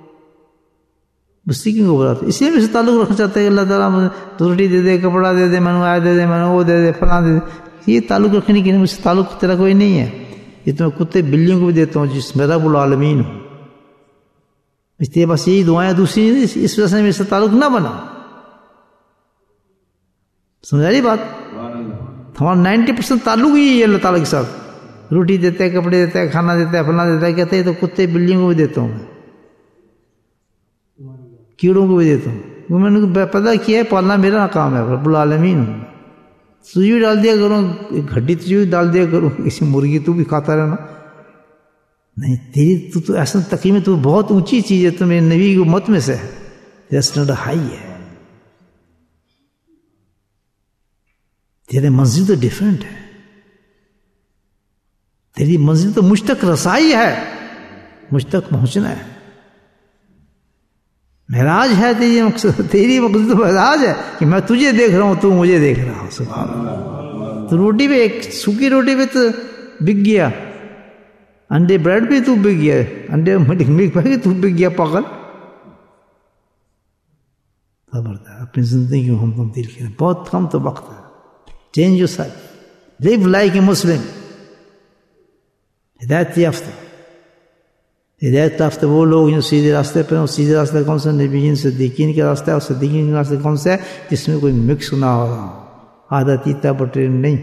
بستی کیوں گھبراتے. اس لیے میں سے تعلق رکھنا چاہتے ہیں کہ اللہ تعالیٰ مجھے روٹی دے دے, کپڑا دے دے, میں نے آیا دے دے, میں نے وہ دے دے, فلاں دے دے. یہ تعلق رکھنے کے لیے مجھ سے تعلق تیرا کوئی نہیں ہے. یہ تو میں کتے بلیوں کو بھی دیتا ہوں جس میں رب العالمین ہوں. اس لیے بس یہی دعائیں, دوسری نہیں. اس وجہ سے میرے سے تعلق نہ بنا. سمجھا رہی بات. ہمارا 90% تعلق ہی ہے اللہ تعالیٰ کے ساتھ. روٹی دیتا ہے, کپڑے دیتا ہے, کھانا دیتا ہے, فلاں دیتا ہے. کہتے ہیں تو کتے بلیوں کو بھی دیتا ہوں, میں کیڑوں کو بھی دیتا ہوں. وہ میں نے پیدا کیا ہے, پالنا میرا کام ہے, رب العالمین ہوں. تجھے بھی ڈال دیا کروں, گھڈی تجھے بھی ڈال دیا کروں, کسی مرغی تو بھی کھاتا رہنا. نہیں, تیری تو ایسا تقیم ہے, تو بہت اونچی چیز ہے, تو میرے نبی کی امت میں سے ہے. تیرا اسٹینڈرڈ ہائی ہے, تیرے منزل تو ڈیفرنٹ ہے. تیری منزل تو مجھ تک رسائی ہے, مجھ تک پہنچنا ہے. معراج ہے تیری مقصد, تیری مقصد تو معراج ہے کہ میں تجھے دیکھ رہا ہوں, تو مجھے دیکھ رہا ہوں. سبحان اللہ. تو روٹی پہ, ایک سوکھی روٹی پہ تو بک گیا, انڈے بریڈ پہ تو بک گیا, انڈے ملک پہ تو بک گیا پاگل. خبردار, اپنی زندگی کو ہم تبدیل کریں. بہت کم تو وقت ہے. Change yourself, live like a Muslim. ہدایت یافتہ, ہدایت یافتہ وہ لوگ جو سیدھے راستے پہ ہیں. سیدھے راستے کون سا؟ نبیین صدیقین کا راستہ ہے. اور صدیقین کا راستہ کون سا ہے؟ جس میں کوئی مکس نہ ہو رہا ہو, آدھا تیتا بٹر نہیں.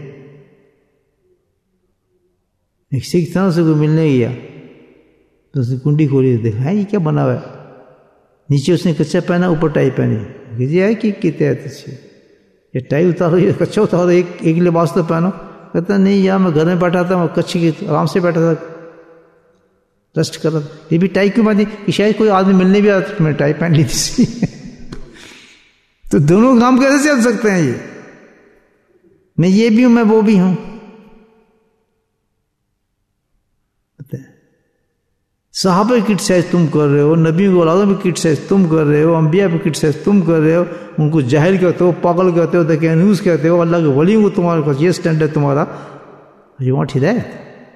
ایک سکھ طرح سے کوئی ملنے گیا تو اس نے کنڈی کھولی, دیکھا یہ کیا بنا ہوا ہے. نیچے اس نے کچا پہنا, اوپر ٹائی پہنی. ہے کہ کہتے ہیں یہ ٹائی اتارو, یہ کچا اتارو, ایک لباس تو پہنو. کہتا نہیں یار میں گھر میں بیٹھا تھا, میں کچے کی آرام سے بیٹھا تھا, ریسٹ کر رہا تھا. یہ بھی ٹائی کیوں باندھی کہ شاید کوئی آدمی ملنے بھی آتا, میں ٹائی پہن لی تھی. تو دونوں کام کیسے چل سکتے ہیں؟ یہ میں یہ بھی ہوں, میں وہ بھی ہوں. صحابہ کی کرٹیسائز تم کر رہے ہو، نبیوں کی اولادوں کی کرٹیسائز تم کر رہے ہو، انبیاء کی کرٹیسائز تم کر رہے ہو، ان کو جاہل کہتے ہو، پاگل کہتے ہو، دقیانوس کہتے ہو، اللہ کے ولیوں کو تمہارے پاس یہ سٹینڈ ہے تمہارا. یو وانٹ ہدایت.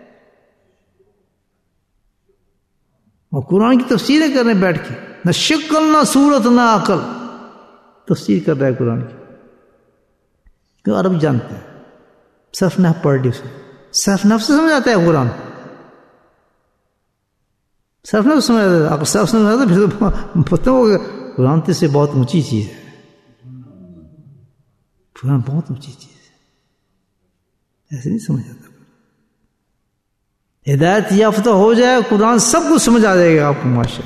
اور قرآن کی تفسیریں کر رہے ہیں بیٹھ کے، نہ شکل نہ صورت نہ عقل، تفسیر کر رہا ہے قرآن کی. کیوں؟ عرب جانتے ہیں، صرف نحو پڑھ لی، صرف نحو سے سمجھ آتا ہے قرآن، صرف نحو سمجھ آتا ہے. اگر صرف سمجھ آتا ہے پھر تو پتہ ہوگا قرآن سے بہت اونچی چیز ہے. قرآن بہت اونچی چیز ہے، ایسے نہیں سمجھ آتا. ہدایت یافتہ ہو جائے قرآن سب کچھ سمجھ آ جائے گا آپ کو. ماشاء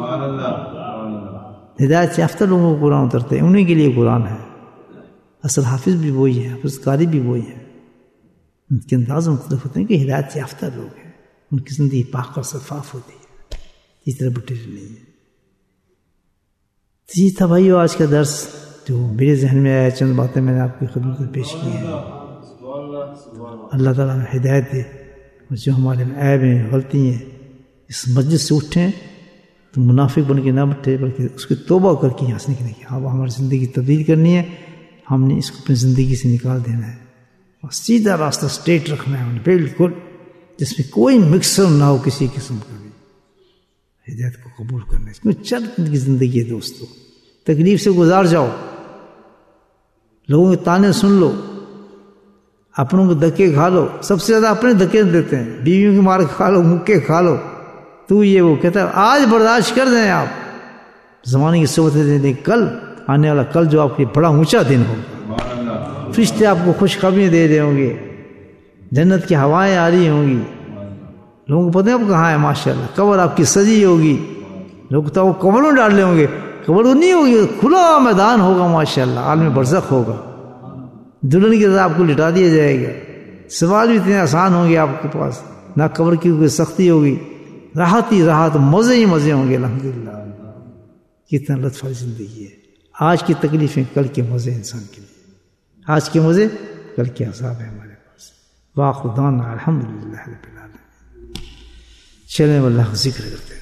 اللہ ہدایت یافتہ لوگوں کو قرآن اترتے ہیں، انہیں کے لیے قرآن ہے. اصل حافظ بھی وہی ہے، حافظ قاری بھی وہی ہے، ان کے انداز مختلف ہوتے ہیں کہ ہدایت یافتہ لوگ ہیں، ان کی زندگی پاک اور شفاف ہوتی ہے، اس طرح بٹے نہیں ہے. تو یہ تھا بھائیو آج کا درس جو میرے ذہن میں آیا. چند باتیں میں نے آپ کی خدمت میں پیش کی ہیں. اللہ تعالیٰ نے ہدایت دے، اور جو ہمارے میں عیب ہیں، غلطی ہیں، اس مسجد سے اٹھیں تو منافق بن کے نہ اٹھے، بلکہ اس کی توبہ کر کے یہاں سے نکلیں گے. اب ہماری زندگی تبدیل کرنی ہے، ہم نے اس کو اپنی زندگی سے نکال دینا ہے اور سیدھا راستہ اسٹریٹ رکھنا ہے بالکل، جس میں کوئی مکسر نہ ہو کسی قسم کا بھی. ہدایت کو قبول کرنا ہے، کیوں چند کی زندگی ہے دوستو. تکلیف سے گزار جاؤ، لوگوں کے تانے سن لو، اپنوں کو دھکے کھا لو. سب سے زیادہ اپنے دھکے دیتے ہیں، بیویوں کی مار کھا لو، مکے کھا لو، تو یہ وہ کہتا ہے آج برداشت کر دیں آپ، زمانے کی صحبت دے دیں. کل آنے والا کل جو آپ کے بڑا اونچا دن ہوگا، فرشتے آپ کو خوشخبریاں دے رہے ہوں گے، جنت کی ہوائیں آ رہی ہوں گی، لوگوں کو پتہ ہے آپ کہاں ہے. ماشاءاللہ قبر آپ کی سجی ہوگی، لوگ تو قبروں ڈال لیں ہوں گے، قبر نہیں ہوگی، کھلا میدان ہوگا. ماشاءاللہ عالم برزخ ہوگا، دلہن کی طرح آپ کو لٹا دیا جائے گا. سوال بھی اتنے آسان ہوں گے آپ کے پاس، نہ قبر کی کوئی سختی ہوگی، راحت ہی راحت، مزے ہی مزے ہوں گے. الحمدللہ کتنا لطف والی زندگی ہے. آج کی تکلیفیں کل کے مزے انسان کے لیے، آج کے مزے کل کے عذاب ہے ہمارے پاس. وآخر دعوانا الحمدللہ رب العالمین. چلیں اللہ کا ذکر کرتے ہیں.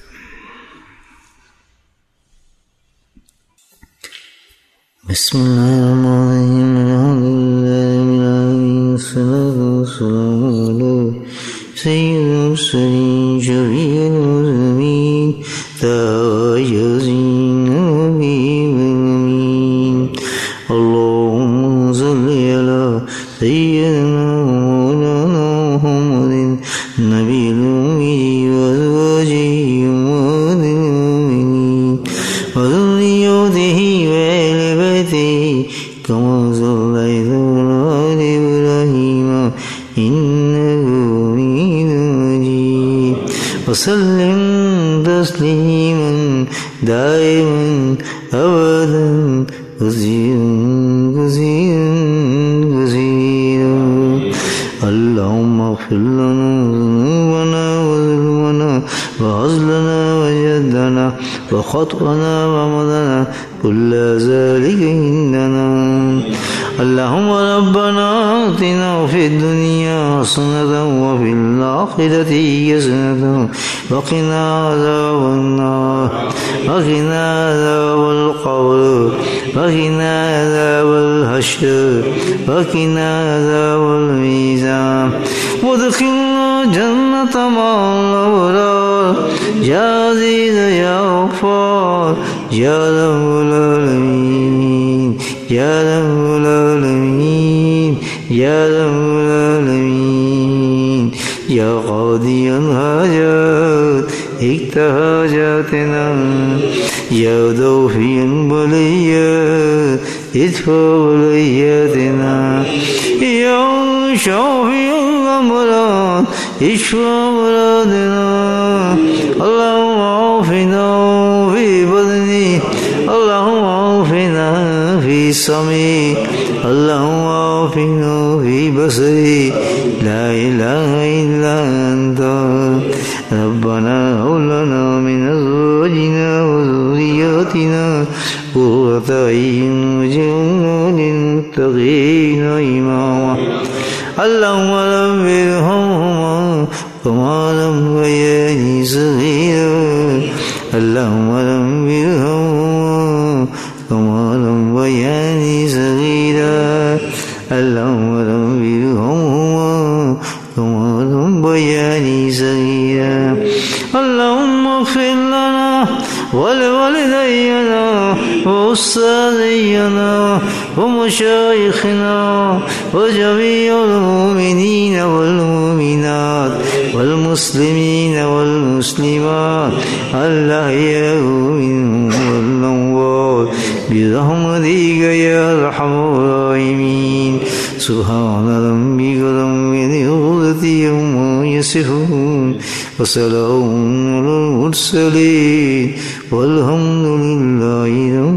بسم اللہ الرحمن الرحیم. الصلاۃ والسلام علی سید المرسلین شفیع المذنبین تاج الدین الامین. اللهم صل علی سیدنا مولانا محمد نبی الأمی وازواجہ امہات المؤمنین وذریتہ وآل بیتہ کما صلیت علی ابراہیم انک حمید مجید وسلم تسلیما دائما ابدا كثيرا كثيرا. اللهم اغفر لنا ذنوبنا وظلمنا وعزلنا وجدنا وخطأنا ومضنا كل ذلك عندنا. اللهم ربنا آتنا في الدنيا حسنة وفي الآخرة حسنة وقنا عذاب النار وقنا عذاب القبر وقنا عذاب الحشر وقنا عذاب الميزان وادخلنا جنة مع الأبرار يا عزيز يا غفار يا رب العالمين يا رب العالمين يا رب العالمين يا قاضي الحاجات اقض حاجاتنا يا دافع البليات ادفع بلياتنا يا شافي الأمراض اشفى مرادنا. اللهم عافنا في بدني اللهم عافنا في سمعي اللهم عافنا في بصري لا إله إلا أنت. ربنا هب لنا من أزواجنا وذرياتنا قرة أعين واجعلنا للمتقين إماما. اللهم رب ارحمهما
وما ربياني صغيرا اللهم رب ارحمهما كما ربياني صغيرا اللهم رب ارحمهما كما ربياني صغيرا اللهم اغفر لنا ولوالدينا وأستاذينا ومشايخنا وجميع المؤمنين والمؤمنات والمسلمين والمسلمات الأحياء منهم والأموات برحمتك يا أرحم الراحمين سبحان ربك رب العزة عما يصفون وسلام على المرسلين والحمد لله